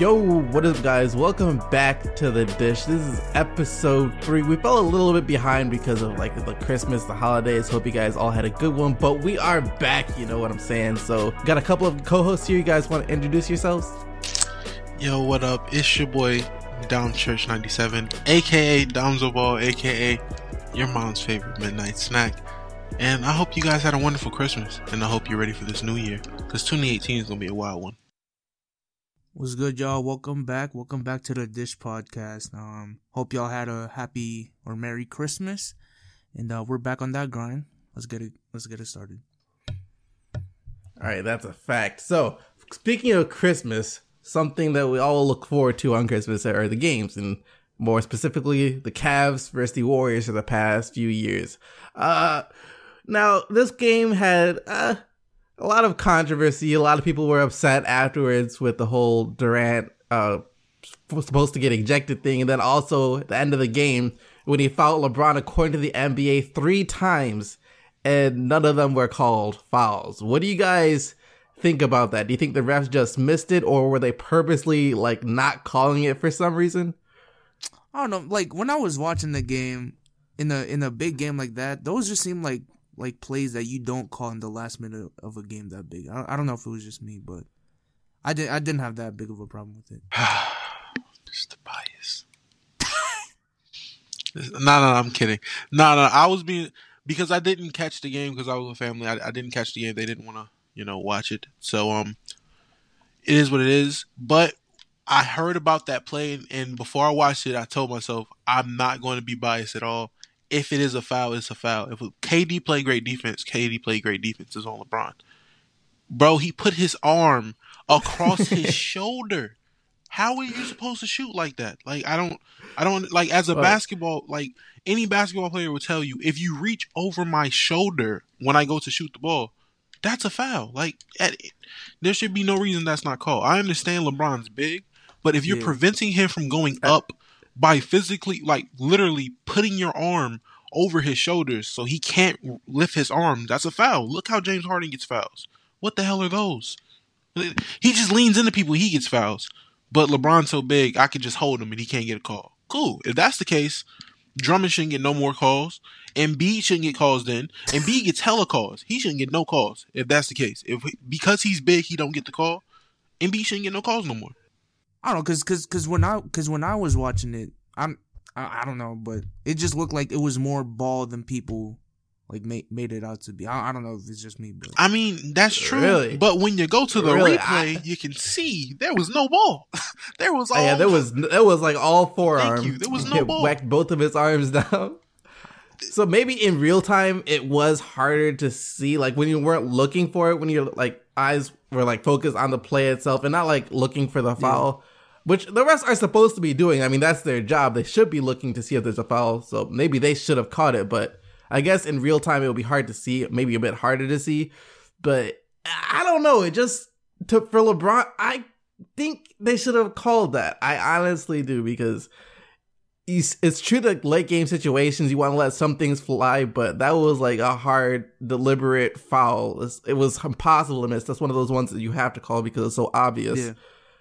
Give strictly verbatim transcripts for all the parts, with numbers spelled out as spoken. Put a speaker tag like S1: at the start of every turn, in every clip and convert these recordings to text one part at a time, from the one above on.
S1: Yo, what up guys? Welcome back to The Dish. This is episode three. We fell a little bit behind because of like the Christmas, the holidays. Hope you guys all had a good one, but we are back, you know what I'm saying? So, got a couple of co-hosts here. You guys want to introduce yourselves?
S2: Yo, what up? It's your boy, Dom Church ninety-seven, aka Domzo Ball, aka your mom's favorite midnight snack. And I hope you guys had a wonderful Christmas, and I hope you're ready for this new year, because twenty eighteen is going to be a wild one.
S3: What's good, y'all? Welcome back. Welcome back to the Dish Podcast. Um, hope y'all had a happy or Merry Christmas, and uh, we're back on that grind. Let's get it. Let's get it started.
S1: All right, that's a fact. So, speaking of Christmas, something that we all look forward to on Christmas are the games, and more specifically, the Cavs versus the Warriors for the past few years. Uh, now this game had uh. a lot of controversy. A lot of people were upset afterwards with the whole Durant uh, supposed to get ejected thing. And then also at the end of the game when he fouled LeBron, according to the N B A, three times. And none of them were called fouls. What do you guys think about that? Do you think the refs just missed it, or were they purposely like not calling it for some reason?
S3: I don't know. Like when I was watching the game in a in a big game like that, those just seem like like plays that you don't call in the last minute of a game that big. I, I don't know if it was just me, but I didn't I didn't have that big of a problem with it.
S2: Just the bias. no, no, I'm kidding. No, no, I was being because I didn't catch the game because I was with family. I, I didn't catch the game. They didn't want to, you know, watch it. So um, it is what it is. But I heard about that play, and, and before I watched it, I told myself I'm not going to be biased at all. If it is a foul, it's a foul. If K D played great defense, K D played great defense. It's on LeBron. Bro, he put his arm across his shoulder. How are you supposed to shoot like that? Like, I don't, I don't, like, as a right. basketball, like, any basketball player will tell you, if you reach over my shoulder when I go to shoot the ball, that's a foul. Like, at, there should be no reason that's not called. I understand LeBron's big, but if you're yeah. preventing him from going up by physically, like, literally putting your arm over his shoulders so he can't lift his arm, that's a foul. Look how James Harden gets fouls. What the hell are those? He just leans into people, he gets fouls. But LeBron's so big, I could just hold him and he can't get a call. Cool. If that's the case, Drummond shouldn't get no more calls. Embiid shouldn't get calls then. Embiid gets hella calls. He shouldn't get no calls if that's the case. If because he's big, he don't get the call, Embiid shouldn't get no calls no more.
S3: I don't know, cause, cause, cause when I, cause when I was watching it, I'm, I, I don't know, but it just looked like it was more ball than people like made made it out to be. I, I don't know if it's just me, but
S2: I mean that's true.
S1: Really?
S2: But when you go to the
S1: really?
S2: replay, I... you can see there was no ball. there was all.
S1: Oh, yeah, there was. There was like all forearm.
S2: Thank you. There was no
S1: he
S2: ball.
S1: Whacked both of his arms down. So maybe in real time it was harder to see, like when you weren't looking for it, when your like eyes were like focused on the play itself and not like looking for the foul. Yeah. Which the refs are supposed to be doing. I mean, that's their job. They should be looking to see if there's a foul. So maybe they should have caught it. But I guess in real time, it would be hard to see. Maybe a bit harder to see. But I don't know. It just, to, for LeBron, I think they should have called that. I honestly do. Because it's true that late game situations, you want to let some things fly. But that was like a hard, deliberate foul. It was impossible to miss. That's one of those ones that you have to call because it's so obvious. Yeah.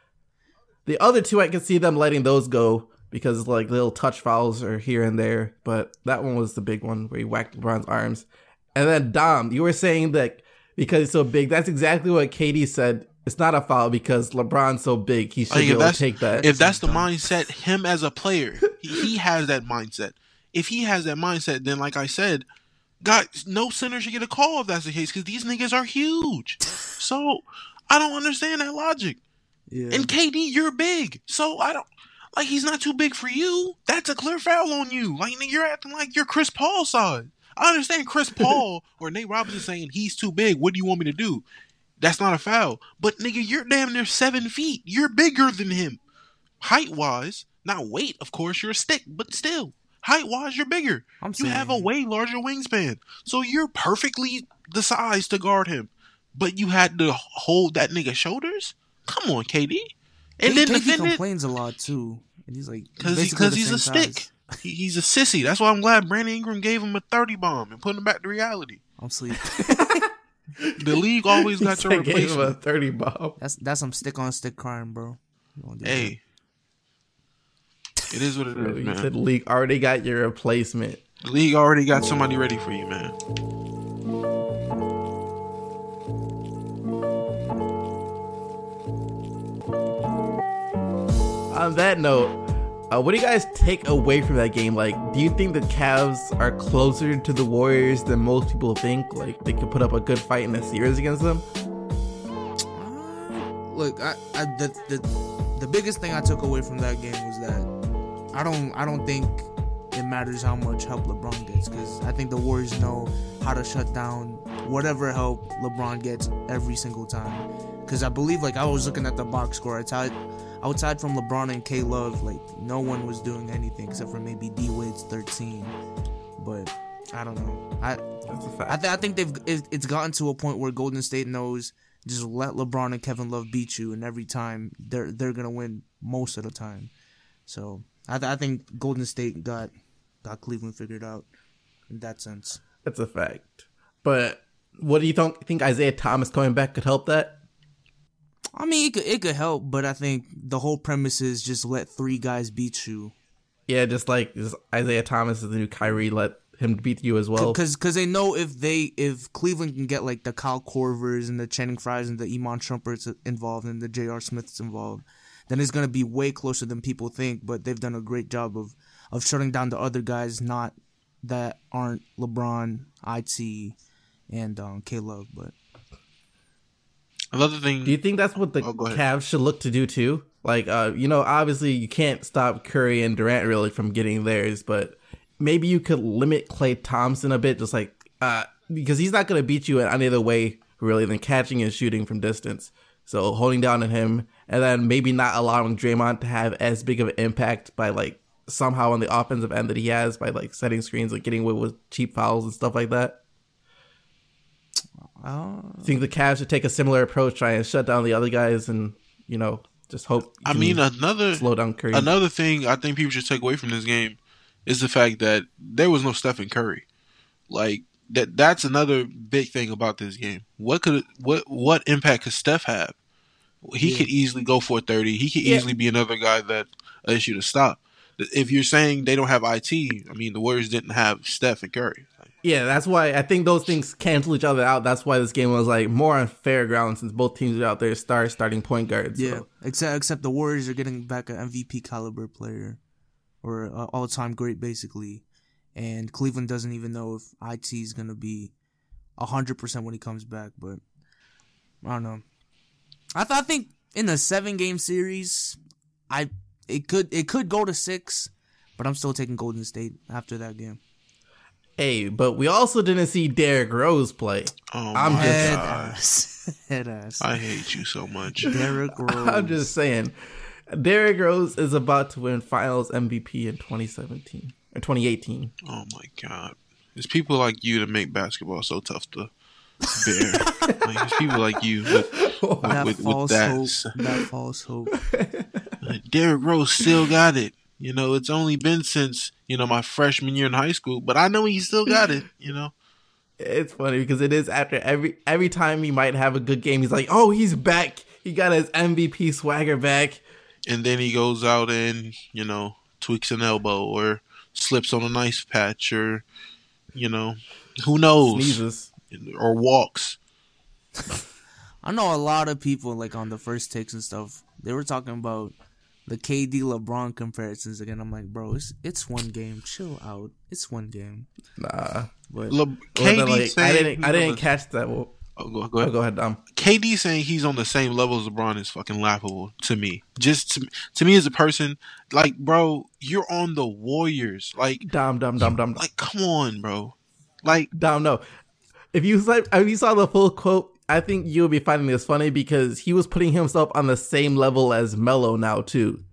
S1: The other two, I can see them letting those go because like little touch fouls are here and there. But that one was the big one where he whacked LeBron's arms. And then Dom, you were saying that because he's so big, that's exactly what K D said. It's not a foul because LeBron's so big. He should like be able to take that.
S2: If that's the mindset, him as a player, he, he has that mindset. If he has that mindset, then like I said, God, no center should get a call if that's the case because these niggas are huge. So I don't understand that logic. Yeah. And K D, you're big. So I don't like he's not too big for you. That's a clear foul on you. Like you're acting like you're Chris Paul size. I understand Chris Paul or Nate Robinson saying he's too big. What do you want me to do? That's not a foul. But nigga, you're damn near seven feet. You're bigger than him. Height wise, not weight, of course, you're a stick, but still. Height wise, you're bigger. I'm you saying. have a way larger wingspan. So you're perfectly the size to guard him. But you had to hold that nigga's shoulders? Come on, K D. And
S3: K-
S2: then
S3: K D
S2: defend
S3: complains it. a lot too, and he's like
S2: because he, he's a size. stick. He, he's a sissy. That's why I'm glad Brandon Ingram gave him a thirty bomb and put him back to reality.
S3: I'm sleep.
S2: The league always got your replacement.
S1: Gave him a thirty bomb.
S3: That's that's some stick on stick crime, bro. Don't do
S2: Hey, it is what it is,
S1: You
S2: man.
S1: said the league already got your replacement.
S2: The league already got somebody ready for you, man.
S1: On that note, uh, what do you guys take away from that game? Like, do you think the Cavs are closer to the Warriors than most people think? Like, they could put up a good fight in a series against them?
S3: Uh, look, I, I the, the the biggest thing I took away from that game was that I don't I don't think it matters how much help LeBron gets, because I think the Warriors know how to shut down whatever help LeBron gets every single time. Because I believe, like, I was looking at the box score, outside, outside from LeBron and K Love, like, no one was doing anything except for maybe D Wade's thirteen. But I don't know. I
S1: That's a fact.
S3: I, th- I think they've it, it's gotten to a point where Golden State knows just let LeBron and Kevin Love beat you, and every time they're they're gonna win most of the time. So I th- I think Golden State got got Cleveland figured out in that sense.
S1: That's a fact. But what do you th- think Isaiah Thomas coming back could help that?
S3: I mean, it could it could help, but I think the whole premise is just let three guys beat you.
S1: Yeah, just like just Isaiah Thomas is the new Kyrie. Let him beat you as well.
S3: Because because they know if they if Cleveland can get like the Kyle Korvers and the Channing Frys and the Iman Shumperts involved and the J R. Smiths involved, then it's gonna be way closer than people think. But they've done a great job of of shutting down the other guys, not that aren't LeBron, I T, and um, K Love. But
S2: Another thing.
S1: Do you think that's what the
S2: Oh, go ahead.
S1: Cavs should look to do too? Like, uh, you know, obviously you can't stop Curry and Durant really from getting theirs, but maybe you could limit Klay Thompson a bit, just like uh, because he's not going to beat you in any other way really than catching and shooting from distance. So holding down on him, and then maybe not allowing Draymond to have as big of an impact by like somehow on the offensive end that he has by like setting screens, like getting away with cheap fouls and stuff like that.
S3: uh,
S1: I think the Cavs should take a similar approach, try and shut down the other guys, and you know just hope. you
S2: I
S1: can
S2: mean, another
S1: slow down Curry.
S2: another thing I think people should take away from this game is the fact that there was no Stephen Curry. Like that that's another big thing about this game. What could what what impact could Steph have? He
S3: Yeah.
S2: could easily go for thirty. He could
S1: Yeah.
S2: easily be another guy that allows you to stop. If you're saying they don't have I T, I mean the Warriors didn't have Steph and Curry.
S1: Yeah, that's why I think those things cancel each other out. That's why this game was like more on fair ground since both teams are out there star starting point guards.
S3: yeah.
S1: So.
S3: Except except the Warriors are getting back an M V P caliber player, or uh, all time great basically, and Cleveland doesn't even know if I T is gonna be a hundred percent when he comes back. But I don't know. I th- I think in a seven game series, I it could it could go to six, but I'm still taking Golden State after that game.
S1: Hey, but we also didn't see Derrick Rose play.
S2: Oh
S1: I'm
S2: my
S1: just-
S3: Head
S2: god.
S3: ass, head ass.
S2: I hate you so much.
S3: Derrick Rose.
S1: I'm just saying, Derrick Rose is about to win Finals M V P in twenty seventeen or twenty eighteen.
S2: Oh my god. It's people like you that make basketball so tough to bear. Like it's people like you with,
S3: that
S2: with, with
S3: false
S2: that.
S3: hope. That false hope.
S2: Like, Derrick Rose still got it. You know, it's only been since, you know, my freshman year in high school, but I know he still got it, you know.
S1: It's funny because it is after every every time he might have a good game, he's like, "Oh, he's back! He got his M V P swagger back."
S2: And then he goes out and, you know, tweaks an elbow or slips on a nice patch or, you know, who knows?
S1: Sneezes.
S2: Or walks.
S3: I know a lot of people like on the first takes and stuff. They were talking about the K D LeBron comparisons again. I'm like, bro, it's it's one game. Chill out. It's one game.
S1: Nah,
S3: But
S2: Le-
S1: Well,
S2: K
S1: then,
S2: D
S1: like,
S2: saying
S1: I didn't.
S2: he's
S1: I
S2: on
S1: didn't
S2: the-
S1: catch that. Well,
S2: Oh, go, go
S1: go,
S2: ahead.
S1: go ahead, Dom.
S2: K D saying he's on the same level as LeBron is fucking laughable to me. Just to, to me as a person, like, bro, you're on the Warriors. Like,
S1: Dom, Dom, Dom, Dom, Dom.
S2: like, come on, bro. Like,
S1: Dom, no. If you saw, if you saw the full quote, I think you would be finding this funny because he was putting himself on the same level as Melo now too.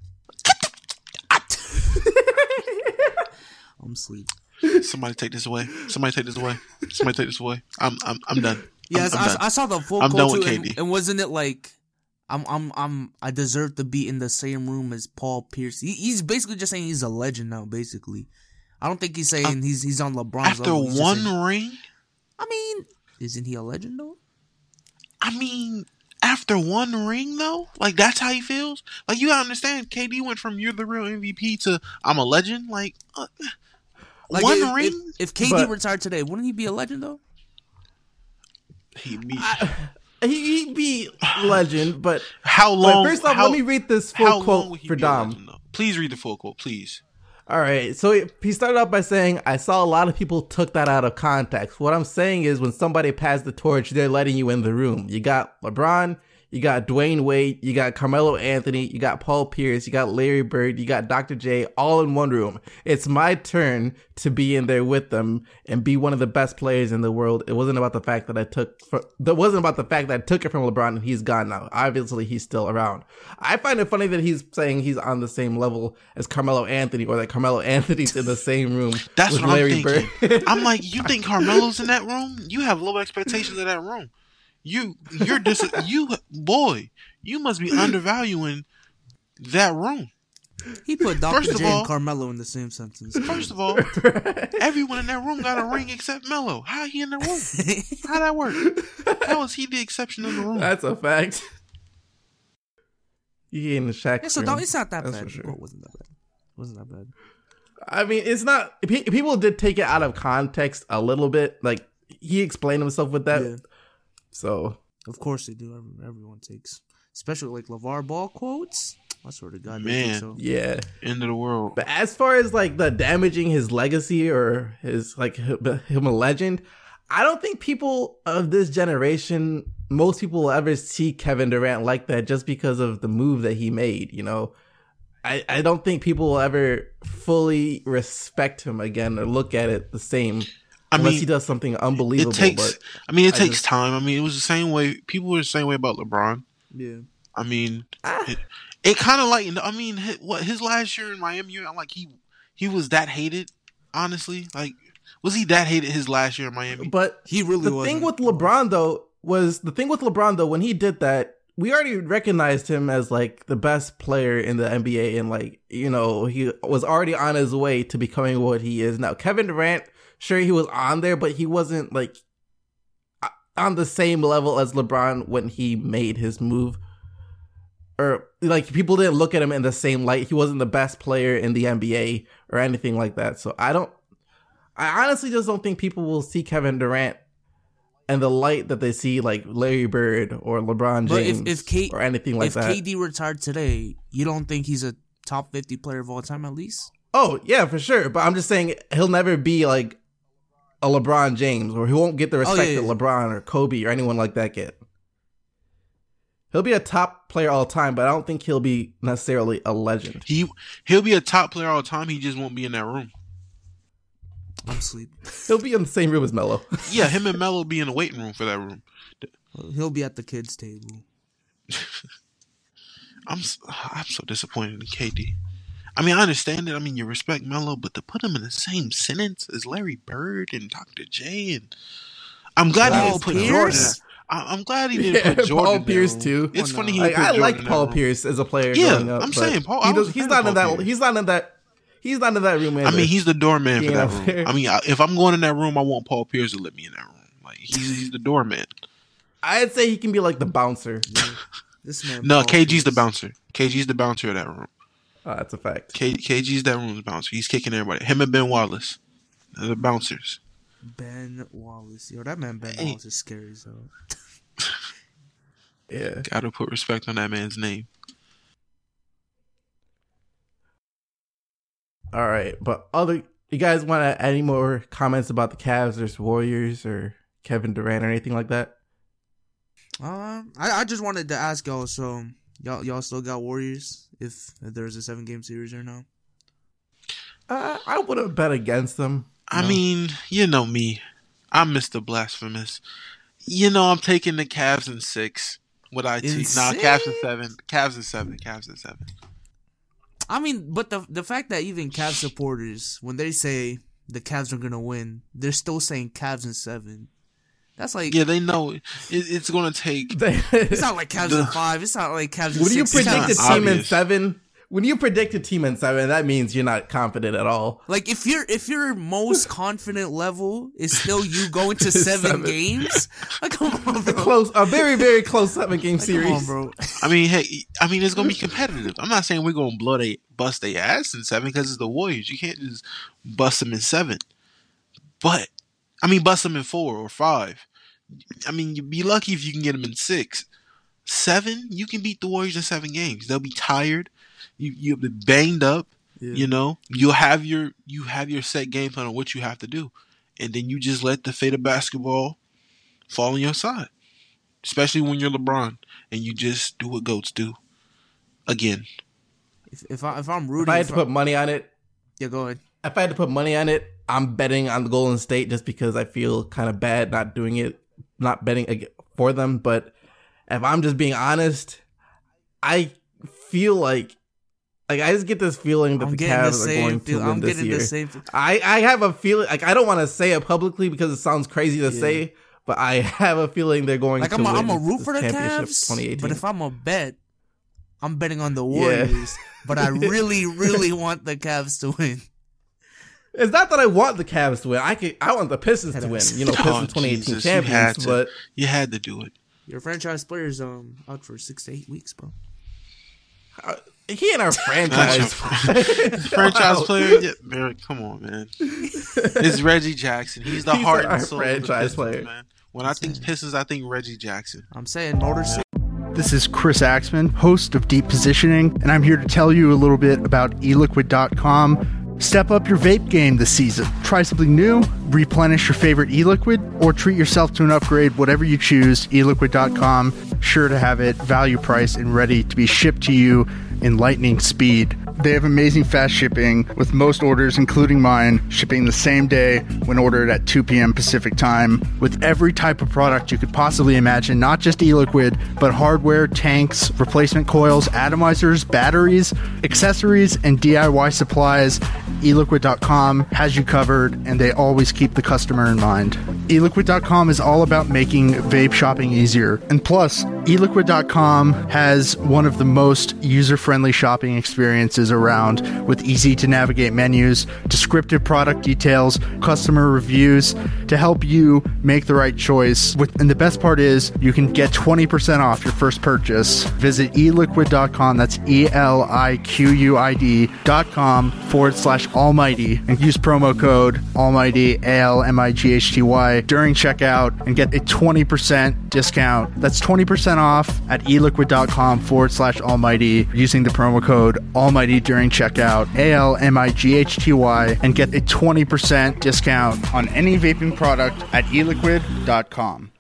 S3: I'm asleep.
S2: somebody take this away. Somebody take this away. Somebody take this away. I'm, I'm, I'm done.
S3: Yes,
S2: I'm, I'm
S3: I,
S2: done.
S3: I saw the full
S2: I'm done
S3: quote
S2: with
S3: too,
S2: K
S3: and,
S2: D.
S3: and wasn't it like, I'm, I'm, I'm, I deserve to be in the same room as Paul Pierce. He, he's basically just saying he's a legend now. Basically, I don't think he's saying
S2: Uh,
S3: he's he's on LeBron's
S2: After
S3: level. He's just
S2: one
S3: saying-
S2: ring,
S3: I mean, isn't he a legend though?
S2: I mean, After one ring, though, like that's how he feels. Like you gotta understand, K D went from "you're the real M V P" to "I'm a legend." Like, uh,
S3: Like
S2: one
S3: if,
S2: ring.
S3: If, if K D
S1: But-
S3: retired today, wouldn't he be a legend though?
S2: He be,
S1: He, he'd be legend, but
S2: how
S1: but
S2: long?
S1: first off,
S2: how,
S1: let me read this
S2: how
S1: full
S2: long
S1: quote
S2: would he
S1: for
S2: be a
S1: Dom.
S2: legend, though? Please read the full quote, please.
S1: All right, so he- he started out by saying, "I saw a lot of people took that out of context. What I'm saying is, when somebody passed the torch, they're letting you in the room. You got LeBron, you got Dwayne Wade, you got Carmelo Anthony, you got Paul Pierce, you got Larry Bird, you got Doctor J, all in one room. It's my turn to be in there with them and be one of the best players in the world. It wasn't about the fact that I took, that wasn't about the fact that I took it from LeBron and he's gone now. Obviously, he's still around. I find it funny that he's saying he's on the same level as Carmelo Anthony, or that Carmelo Anthony's in the same room
S2: That's
S1: with
S2: what
S1: Larry
S2: I'm thinking.
S1: Bird.
S2: I'm like, you think Carmelo's in that room? You have low expectations of that room. You, you're dis- you boy. You must be undervaluing that room.
S3: He put Doctor
S2: First of
S3: J
S2: all-
S3: and Carmelo in the same sentence.
S2: First of all, everyone in that room got a ring except Melo. How he in the room? How that work? How is he the exception in the room?
S1: That's a fact. You in the Shaq
S3: Yeah, so
S1: room.
S3: don't, it's not that
S1: That's
S3: bad.
S1: for sure.
S3: Well, it wasn't that bad. It wasn't that bad.
S1: I mean, it's not. pe- People did take it out of context a little bit. Like he explained himself with that.
S3: Yeah.
S1: So
S3: Of course they do. Every- Everyone takes, especially like LeVar Ball quotes. I swear to God, they
S2: Man.
S3: think so.
S1: yeah.
S2: End of the world.
S1: But as far as like the damaging his legacy or his like him him a legend, I don't think people of this generation, most people will ever see Kevin Durant like that just because of the move that he made. You know, I I don't think people will ever fully respect him again or look at it the same.
S2: I
S1: Unless
S2: mean,
S1: he does something unbelievable.
S2: it takes.
S1: But
S2: I mean, it
S1: I
S2: takes
S1: just-
S2: time. I mean, it was the same way. People were the same way about LeBron.
S3: Yeah.
S2: I mean,
S1: Ah.
S2: it, it kind of like. I mean, his, what his last year in Miami, I'm like he he was that hated. Honestly, like was he that hated his last year in Miami?
S1: But
S3: He really
S1: the
S3: wasn't.
S1: thing with LeBron though was the thing with LeBron though when he did that, we already recognized him as like the best player in the N B A, and like, you know, he was already on his way to becoming what he is now. Kevin Durant, sure, he was on there, but he wasn't like on the same level as LeBron when he made his move. Or like people didn't look at him in the same light. He wasn't the best player in the N B A or anything like that. So I don't I honestly just don't think people will see Kevin Durant and the light that they see like Larry Bird or LeBron
S3: But
S1: James
S3: if if K,
S1: or anything like
S3: if
S1: that.
S3: K D retired today, you don't think he's a top fifty player of all time at least?
S1: Oh, yeah, for sure. But I'm just saying he'll never be like a LeBron James, or he won't get the respect
S3: Oh, yeah,
S1: that
S3: yeah.
S1: LeBron or Kobe or anyone like that get. He'll be a top player all time, but I don't think he'll be necessarily a legend.
S2: He he'll be a top player all the time. He just won't be in that room.
S3: I'm sleep.
S1: He'll be in the same room as Melo.
S2: Yeah, him and Melo be in the waiting room for that room.
S3: He'll be at the kids' table.
S2: I'm s- I'm so disappointed in K D. I mean, I understand it. I mean, you respect Melo, but to put him in the same sentence as Larry Bird and Doctor J, and I'm glad he
S3: Paul
S2: didn't put
S3: Pierce?
S2: Jordan. in- I, I'm glad he didn't
S1: Yeah,
S2: put Jordan.
S1: Paul
S2: in that
S1: Pierce
S2: room.
S1: too.
S2: It's
S3: Oh,
S2: funny
S3: no.
S2: he
S1: Like,
S2: put
S1: I
S2: Jordan
S1: like
S2: in that
S1: Paul
S2: room.
S1: Pierce as a player
S2: Yeah,
S1: growing up.
S2: I'm
S1: but
S2: saying, Paul-
S1: he
S2: I was
S1: does,
S2: a
S1: he's
S2: fan
S1: not
S2: of
S1: in
S2: Paul
S1: that.
S2: Pierce.
S1: He's not in that. He's not in that room.
S2: I
S1: either.
S2: mean, he's the doorman for
S1: Being
S2: that
S1: up
S2: room.
S1: there.
S2: I mean, I- if I'm going in that room, I want Paul Pierce to let me in that room. Like he's he's the doorman.
S1: I'd say he can be like the bouncer.
S3: This man.
S2: No,
S3: Paul
S2: K G's the
S3: Pierce.
S2: bouncer. K G's the bouncer of that room.
S1: Oh, that's a fact.
S2: K, KG's that room's bouncer. He's kicking everybody. Him and Ben Wallace. They're the bouncers.
S3: Ben Wallace. Yo, that man Ben
S2: Hey.
S3: Wallace is scary. So
S1: Yeah.
S2: Gotta put respect on that man's name.
S1: All right, but other you guys want to add any more comments about the Cavs versus Warriors or Kevin Durant or anything like that?
S3: Um, I, I just wanted to ask y'all. So y'all y'all still got Warriors if, if there's a seven game series or no?
S1: Uh, I would have bet against them.
S2: I
S1: No.
S2: mean, you know me. I'm Mister Blasphemous. You know I'm taking the Cavs in six. What I
S3: In
S2: teach? Nah, Cavs in
S3: six?
S2: seven. Cavs in seven. Cavs in seven.
S3: I mean, but the the fact that even Cavs supporters, when they say the Cavs are gonna win, they're still saying Cavs in seven. That's like
S2: Yeah, they know it, it's gonna take.
S3: it's not like Cavs
S2: The-
S3: in five. It's not like Cavs in
S1: Would you
S3: six. It's
S1: predict
S3: not-
S1: a team in
S2: obvious.
S1: seven? when you predict a team in seven, that means you're not confident at all.
S3: Like if your if your most confident level is still you going to seven, seven. games, like come on, bro.
S1: A close, a very very close seven game like, series.
S3: Come on, bro.
S2: I mean, hey, I mean it's gonna be competitive. I'm not saying we're gonna blow they bust their ass in seven because it's the Warriors. You can't just bust them in seven. But I mean, bust them in four or five. I mean, you'd be lucky if you can get them in six. Seven, you can beat the Warriors in seven games. They'll be tired. You you'll be banged up. Yeah. You know, you'll have your you have your set game plan on what you have to do, and then you just let the fate of basketball fall on your side. Especially when you're LeBron and you just do what goats do. Again,
S3: if if, I, if I'm rooting,
S1: if I had to put money on it,
S3: yeah, go ahead.
S1: If I had to put money on it, I'm betting on the Golden State just because I feel kind of bad not doing it, not betting for them. But if I'm just being honest, I feel like, like I just get this feeling that
S3: I'm
S1: the Cavs
S3: the
S1: are going
S3: feel,
S1: to win
S3: I'm
S1: this year.
S3: The same
S1: I, I have a feeling, like I don't want to say it publicly because it sounds crazy to
S3: yeah.
S1: say, but I have a feeling they're going
S3: like
S1: to
S3: I'm a,
S1: win
S3: I'm a root for the
S1: Cavs. twenty eighteen.
S3: But if I'm a bet, I'm betting on the Warriors. Yeah. But I really, really want the Cavs to win.
S1: It's not that I want the Cavs to win. I could, I want the Pistons to win. You know, Pistons
S2: oh,
S1: twenty eighteen
S2: Jesus,
S1: champions.
S2: You
S1: but
S2: you had to do it.
S3: Your franchise player's um out for six to eight weeks, bro.
S1: Uh, he ain't our franchise.
S2: franchise player. Yeah, man, come on, man. It's Reggie Jackson. He's the
S1: He's
S2: heart
S1: our
S2: and soul
S1: franchise
S2: of the Pistons,
S1: player.
S2: Man. When I think Pistons, I think Reggie Jackson.
S3: I'm saying Motor City.
S4: This is Chris Axman, host of Deep Positioning, and I'm here to tell you a little bit about e liquid dot com. Step up your vape game this season. Try something new, replenish your favorite e-liquid, or treat yourself to an upgrade, whatever you choose. e liquid dot com, sure to have it, value price, and ready to be shipped to you in lightning speed. They have amazing fast shipping, with most orders, including mine, shipping the same day when ordered at two p.m. Pacific time, with every type of product you could possibly imagine, not just e-liquid, but hardware, tanks, replacement coils, atomizers, batteries, accessories, and D I Y supplies. e liquid dot com has you covered, and they always keep the customer in mind. e liquid dot com is all about making vape shopping easier. And plus, e liquid dot com has one of the most user-friendly shopping experiences around, with easy-to-navigate menus, descriptive product details, customer reviews to help you make the right choice. With, and the best part is, you can get twenty percent off your first purchase. Visit e liquid dot com, that's E L I Q U I D dot com forward slash almighty, and use promo code almighty, A L M I G H T Y, during checkout and get a twenty percent discount. That's twenty percent off at e liquid dot com forward slash almighty using the promo code almighty during checkout, A L M I G H T Y, and get a twenty percent discount on any vaping product at e liquid dot com.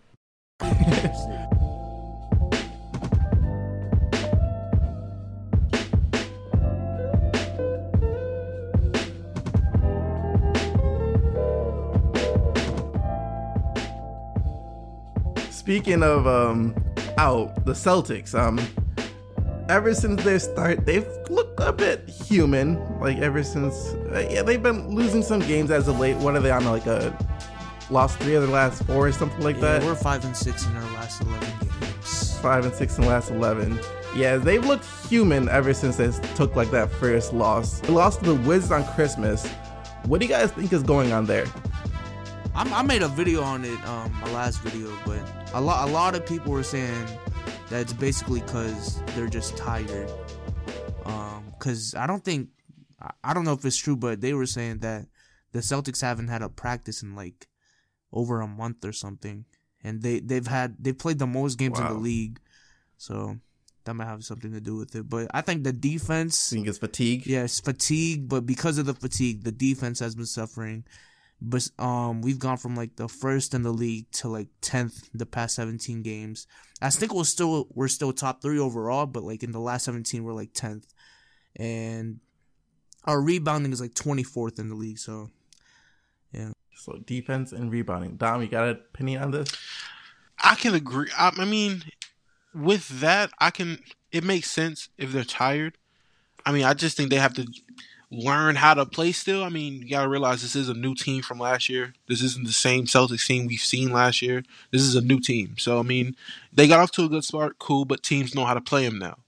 S1: Speaking of um out the Celtics, um ever since their start, they've looked a bit human. Like ever since, uh, yeah, they've been losing some games as of late. What are they on? Like a lost three of their last four or something like
S3: yeah,
S1: that.
S3: We're five and six in our last eleven games.
S1: Five and six in the last eleven. Yeah, they've looked human ever since they took like that first loss. They lost to the Wizards on Christmas. What do you guys think is going on there?
S3: I'm, I made a video on it, um, my last video, but a lot, a lot of people were saying that it's basically because they're just tired. Um, because I don't think, I don't know if it's true, but they were saying that the Celtics haven't had a practice in like over a month or something, and they they've had they played the most games wow. in the league, so that might have something to do with it. But I think the defense,
S1: you think it's fatigue?
S3: Yes, fatigue. But because of the fatigue, the defense has been suffering. But um, we've gone from like the first in the league to like tenth the past seventeen games. I think we're still we're still top three overall, but like in the last seventeen we're like tenth, and our rebounding is like twenty-fourth in the league. So yeah.
S1: So defense and rebounding. Dom, you got an opinion on this?
S2: I can agree. I, I mean, with that, I can. It makes sense if they're tired. I mean, I just think they have to learn how to play still. I mean, you gotta realize this is a new team from last year. This isn't the same Celtics team we've seen last year. This is a new team. So, I mean, they got off to a good start, cool, but teams know how to play them now.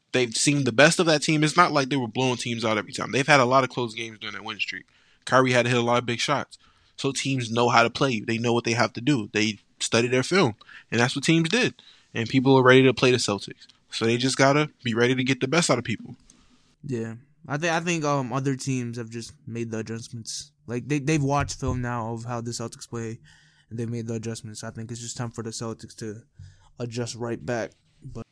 S2: They've seen the best of that team. It's not like they were blowing teams out every time. They've had a lot of close games during that win streak. Kyrie had to hit a lot of big shots. So teams know how to play. They know what they have to do. They study their film. And that's what teams did. And people are ready to play the Celtics. So they just got to be ready to get the best out of people.
S3: Yeah. I think I think um other teams have just made the adjustments. Like they they've watched film now of how the Celtics play, and they've made the adjustments. I think it's just time for the Celtics to adjust right back. But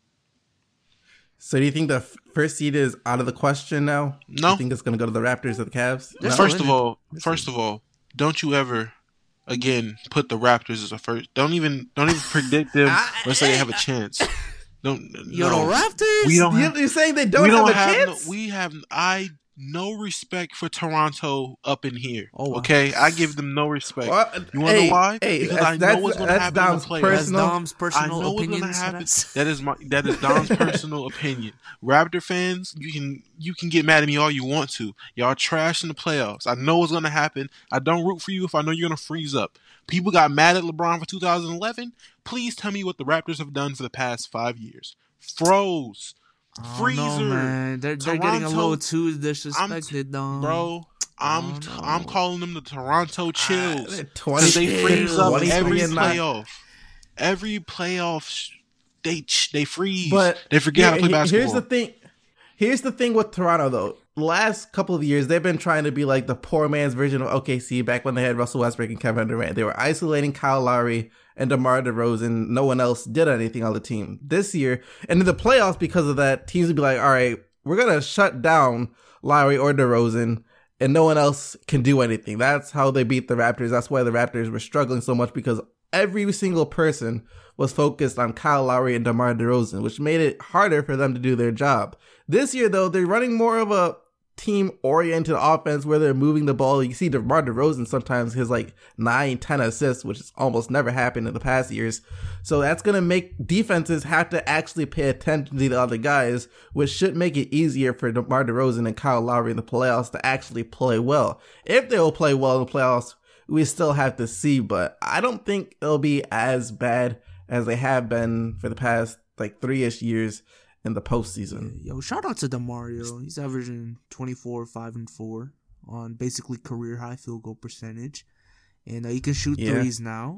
S1: So do you think the f- first seed is out of the question now?
S2: No.
S1: You think it's going to go to the Raptors or the Cavs?
S3: They're
S1: No?
S3: still
S2: First
S3: in
S2: of
S3: it.
S2: all,
S3: They're
S2: first
S3: still
S2: of all, don't you ever again put the Raptors as a first. Don't even don't even predict them or say they have a chance. Don't
S3: yo,
S2: no.
S3: the Raptors.
S2: We don't
S1: You-
S2: have,
S1: You're saying they don't
S2: we
S1: have
S2: don't
S1: a
S2: have
S1: chance?
S2: no, we have I no respect for Toronto up in here.
S3: Oh, wow.
S2: Okay, I give them no respect.
S1: Well,
S2: You want to
S1: hey,
S2: know why?
S1: hey,
S2: Because
S1: that's-
S2: I know
S1: that's-
S2: what's going to
S1: that's
S2: happen in
S1: Dom's
S2: the playoffs.
S3: That's
S1: personal-
S3: Dom's
S2: I
S3: personal
S2: know what's
S3: opinion.
S2: going to
S3: so
S2: happen.
S3: that's-
S2: That is my that is Dom's personal opinion. Raptor fans, you can you can get mad at me all you want to. Y'all trash in the playoffs. I know what's going to happen. I don't root for you if I know you're going to freeze up. People got mad at LeBron for two thousand eleven. Please tell me what the Raptors have done for the past five years. Froze.
S3: I
S2: Freezer.
S3: don't know, man. They're, they're getting a
S2: Toronto-
S3: little too disrespected, Dom.
S2: Bro, I'm
S3: Oh,
S2: t-
S3: no.
S2: I'm calling them the Toronto Chills.
S1: Uh,
S2: Because they freeze up
S1: twenty,
S2: every
S1: and nine.
S2: playoff. Every playoff, sh- they ch- they freeze.
S1: But
S2: they forget how to play
S1: here-
S2: basketball.
S1: Here's the thing. Here's the thing with Toronto, though. Last couple of years, they've been trying to be like the poor man's version of O K C back when they had Russell Westbrook and Kevin Durant. They were isolating Kyle Lowry and DeMar DeRozan. No one else did anything on the team. This year, and in the playoffs, because of that, teams would be like, all right, we're going to shut down Lowry or DeRozan, and no one else can do anything. That's how they beat the Raptors. That's why the Raptors were struggling so much, because every single person was focused on Kyle Lowry and DeMar DeRozan, which made it harder for them to do their job. This year, though, they're running more of a team-oriented offense where they're moving the ball. You see DeMar DeRozan sometimes his like nine, ten assists, which has almost never happened in the past years. So that's going to make defenses have to actually pay attention to the other guys, which should make it easier for DeMar DeRozan and Kyle Lowry in the playoffs to actually play well. If they'll play well in the playoffs, we still have to see, but I don't think it'll be as bad as they have been for the past like three-ish years in the postseason.
S3: Yo, shout out to DeMario. He's averaging twenty-four, five, and four on basically career high field goal percentage, and uh, he can shoot
S1: Yeah.
S3: threes now.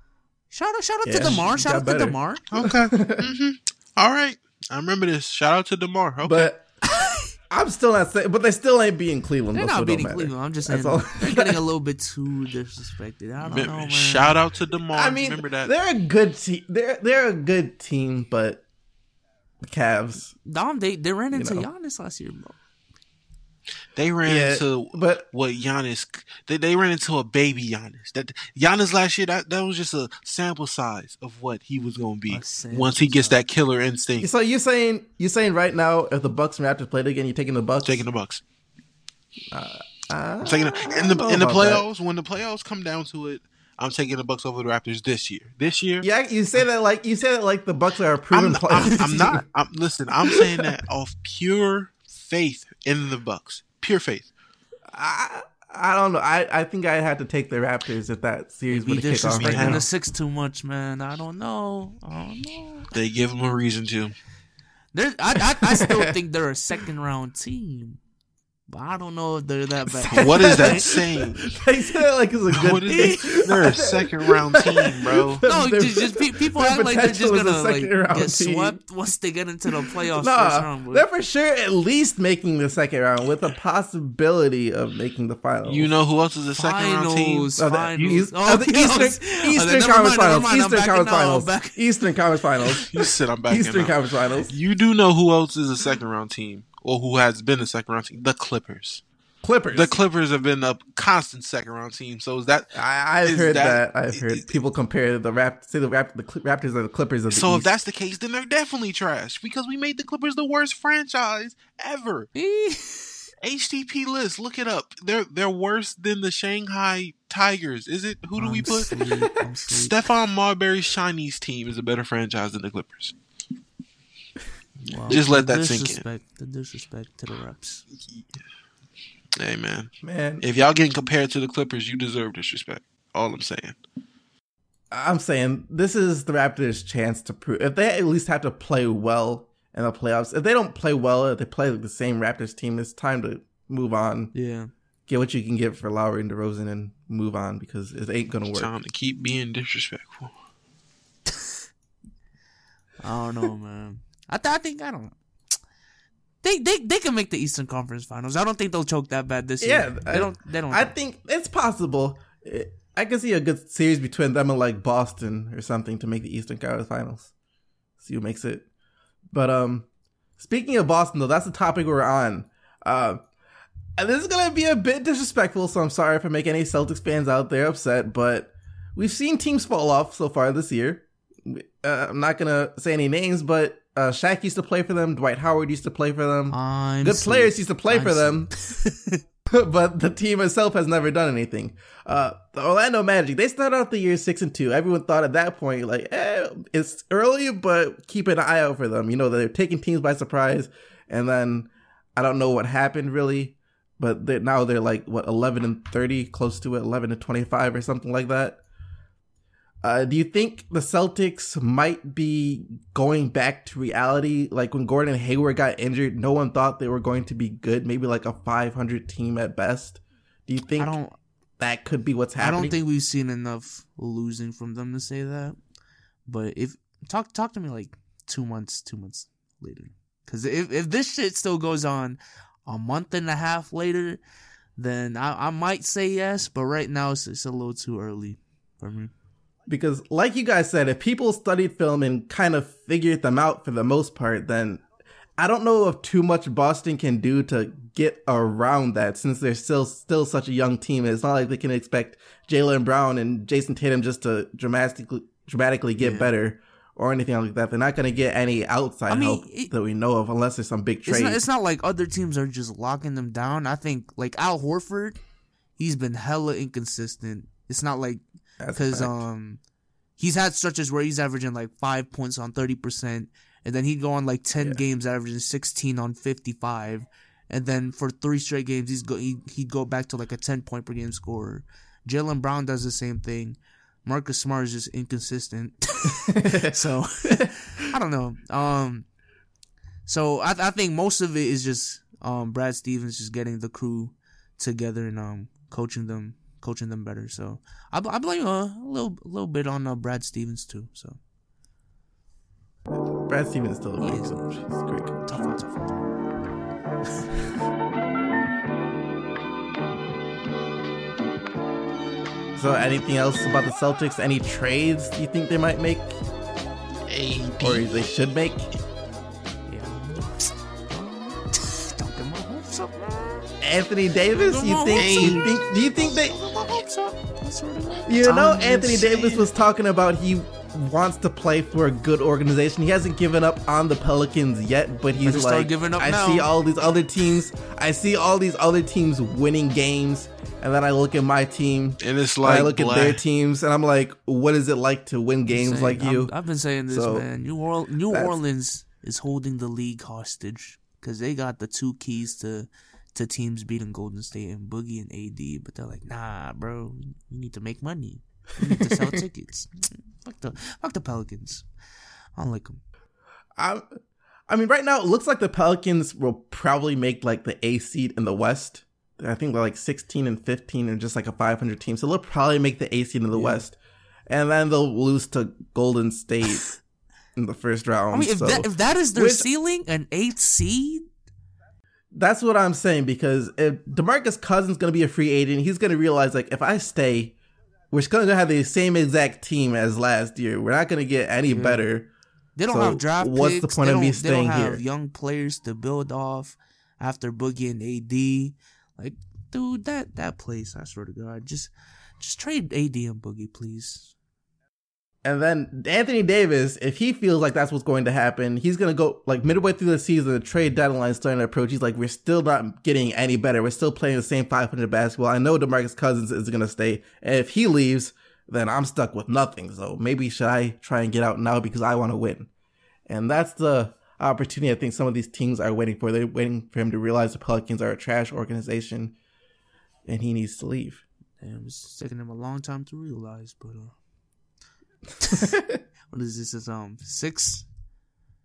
S3: Shout out, shout out
S1: Yeah,
S3: to DeMar.
S1: he
S3: Shout
S1: got
S3: out to
S1: better.
S3: DeMar.
S2: Okay. hmm All right. I remember this. Shout out to DeMar. Okay.
S1: But I'm still not saying, but they still ain't beating Cleveland.
S3: They're
S1: though, so
S3: not
S1: it don't
S3: beating
S1: matter.
S3: Cleveland. I'm just saying
S1: That's all.
S3: they're getting a little bit too disrespected. I don't know, man.
S2: Shout out to DeMar.
S1: I mean,
S2: remember that.
S1: they're a good team. They're they're a good team, but the Cavs.
S3: Dom, they they ran into
S1: know.
S3: Giannis last year, bro.
S2: They ran
S1: Yeah,
S2: into
S1: but
S2: what Giannis. They they ran into a baby Giannis. That Giannis last year. That that was just a sample size of what he was going to be
S3: A sample
S2: once he gets
S3: size.
S2: that killer instinct.
S1: so you're saying you're saying right now, if the Bucks and Raptors played again, you're taking the Bucks.
S2: Taking the Bucks.
S1: Uh,
S2: I'm taking the, in the in the playoffs. When the playoffs come down to it, I'm taking the Bucks over the Raptors this year. This year,
S1: Yeah, you say that like you say that like the Bucks are a proven
S2: I'm,
S1: player.
S2: I'm, I'm not. I'm, listen, I'm saying that off pure faith in the Bucks. Pure faith.
S1: I, I don't know. I, I think I had to take the Raptors if that series
S3: Be
S1: would have kicked off right
S3: disrespecting
S1: now.
S3: the six too much, man. I don't know. I don't know.
S2: They give them a reason to.
S3: They're, I, I I still think they're a second round team, but I don't know if they're that bad.
S2: What is that saying?
S1: They said it like it's a good
S2: What is
S1: thing.
S2: They're a second round team, bro.
S3: No,
S1: Their-
S3: just, just pe- people
S1: their
S3: act like they're just
S1: potential is a
S3: gonna like
S1: second round
S3: get
S1: team.
S3: swept once they get into the playoffs first
S1: Nah,
S3: round. But
S1: they're for sure at least making the second round with a possibility of making the finals.
S2: You know who else is a second round team?
S3: finals,
S1: Oh, the,
S3: finals.
S1: East,
S3: Oh,
S1: oh, the
S3: yes.
S1: Eastern,
S3: Oh,
S1: Eastern
S3: then never
S1: Conference
S3: mind, never
S1: Finals.
S3: mind, I'm
S1: Eastern
S3: backing
S1: Conference
S3: out, I'm
S1: Finals.
S3: back-
S1: Eastern Conference Finals.
S2: You said I'm backing
S1: Eastern
S2: out.
S1: Conference Finals.
S2: You do know who else is a second round team, or who has been a second round team? The Clippers.
S1: Clippers.
S2: The Clippers have been a constant second round team. So is that?
S1: I, I've
S2: is
S1: heard
S2: that-
S1: that, I've heard people compare the Rap, say the Rap, the Cl- Raptors are the Clippers of the
S2: So if
S1: East.
S2: that's the case, then they're definitely trash because we made the Clippers the worst franchise ever. H T P list, look it up. They're they're worse than the Shanghai Tigers. Is it? Who do we
S3: I'm
S2: put?
S3: sleep, I'm sleep.
S2: Stephon Marbury's Chinese team is a better franchise than the Clippers.
S3: Wow.
S2: Just let
S3: The
S2: that sink in.
S3: disrespect, The disrespect to the reps.
S2: Hey man,
S1: Man,
S2: if y'all getting compared to the Clippers, you deserve disrespect. All I'm saying.
S1: I'm saying this is the Raptors' chance to prove if they at least have to play well in the playoffs. If they don't play well, if they play like the same Raptors team, it's time to move on.
S3: Yeah.
S1: Get what you can get for Lowry and DeRozan and move on because it ain't going to work.
S2: Time to keep being disrespectful.
S3: I don't know, man. I, th- I think, I don't know. They, they they can make the Eastern Conference Finals. I don't think they'll choke that bad this
S1: Yeah,
S3: year.
S1: I-
S3: They don't. They don't.
S1: I think it's possible. I can see a good series between them and like Boston or something to make the Eastern Conference Finals. See who makes it. But um, speaking of Boston, though, that's the topic we're on. Uh, and this is gonna be a bit disrespectful, so I'm sorry if I make any Celtics fans out there upset. But we've seen teams fall off so far this year. Uh, I'm not gonna say any names, but uh, Shaq used to play for them. Dwight Howard used to play for them.
S3: I'm
S1: Good
S3: sleep.
S1: players used to play
S3: I'm
S1: for them. But the team itself has never done anything. Uh, the Orlando Magic, they started out the year six and two. Everyone thought at that point, like, eh, it's early, but keep an eye out for them. You know, they're taking teams by surprise. And then I don't know what happened really, but they're, now they're like, what, eleven and thirty, close to it, eleven and twenty-five or something like that. Uh, do you think the Celtics might be going back to reality? Like when Gordon Hayward got injured, no one thought they were going to be good. Maybe like a five hundred team at best. Do you think
S3: I don't.
S1: that could be what's happening?
S3: I don't think we've seen enough losing from them to say that. But if talk talk to me like two months, two months later, because if if this shit still goes on a month and a half later, then I I might say yes. But right now it's, it's a little too early for me.
S1: Because like you guys said, if people studied film and kind of figured them out for the most part, then I don't know if too much Boston can do to get around that since they're still still such a young team. It's not like they can expect Jaylen Brown and Jason Tatum just to dramatically dramatically get
S3: Yeah.
S1: better or anything like that. They're not going to get any outside
S3: I mean,
S1: help
S3: it-
S1: that we know of unless there's some big trade.
S3: It's not, it's not like other teams are just locking them down. I think like Al Horford, he's been hella inconsistent. It's not like
S1: That's a
S3: because
S1: fact.
S3: um he's had stretches where he's averaging like five points on thirty percent, and then he'd go on like ten
S1: Yeah.
S3: games averaging sixteen on fifty-five, and then for three straight games he's go he, he'd go back to like a ten point per game scorer. Jaylen Brown does the same thing. Marcus Smart is just inconsistent. So I don't know. Um, so I I think most of it is just um Brad Stevens just getting the crew together and um coaching them coaching them better. So I, I blame uh, a little a little bit on uh, Brad Stevens too. So
S1: Brad Stevens is still a
S3: He
S1: great
S3: is.
S1: coach. He's a great coach.
S3: tough out, tough out.
S1: So anything else about the Celtics? Any trades you think they might make
S2: A
S1: or
S2: D.
S1: they should make?
S3: Yeah. Don't get my hopes up, man.
S1: Anthony Davis? You think? You think? Do you think they?
S3: Don't get my hopes up. I swear to God.
S1: You know,
S2: I'm
S1: Anthony
S2: just
S1: Davis
S2: saying.
S1: was talking about he wants to play for a good organization. He hasn't given up on the Pelicans yet, but he's
S3: Better start
S1: like,
S3: giving up
S1: I
S3: now."
S1: see all these other teams. I see all these other teams winning games, and then I look at my team.
S2: And it's
S1: And
S2: like
S1: I look at
S2: black.
S1: their teams, and I'm like, what is it like to win games
S3: Saying-
S1: like
S3: I'm-
S1: you?
S3: I've been saying this,
S1: So,
S3: man. New, Orle- New
S1: that's-
S3: Orleans is holding the league hostage because they got the two keys to to teams beating Golden State and Boogie and A D, but they're like, nah, bro, you need to make money. You need to sell tickets. Fuck the fuck the Pelicans. I don't like them.
S1: I, I mean, right now it looks like the Pelicans will probably make like the A seed in the West. I think they're like sixteen and fifteen and just like a five hundred team. So they'll probably make the A seed in the
S3: Yeah.
S1: West. And then they'll lose to Golden State in the first round.
S3: I mean, if
S1: so
S3: that if that is their
S1: Which-
S3: ceiling, an eighth seed,
S1: that's what I'm saying, because if DeMarcus Cousins going to be a free agent, he's going to realize like if I stay, we're going to have the same exact team as last year. We're not going to get any better.
S3: they don't
S1: So
S3: have draft
S1: what's the
S3: picks.
S1: point
S3: they
S1: of me
S3: don't- They
S1: staying
S3: don't have
S1: here?
S3: young players to build off after Boogie and A D. Like, dude, that that place, I swear to God, just just trade A D and Boogie, please.
S1: And then Anthony Davis, if he feels like that's what's going to happen, he's going to go like midway through the season, the trade deadline is starting to approach. He's like, we're still not getting any better. We're still playing the same five hundred basketball. I know DeMarcus Cousins is going to stay. And if he leaves, then I'm stuck with nothing. So maybe should I try and get out now because I want to win? And that's the opportunity I think some of these teams are waiting for. They're waiting for him to realize the Pelicans are a trash organization and he needs to leave.
S3: Damn, it's taking him a long time to realize, but uh, what is this? Is um six?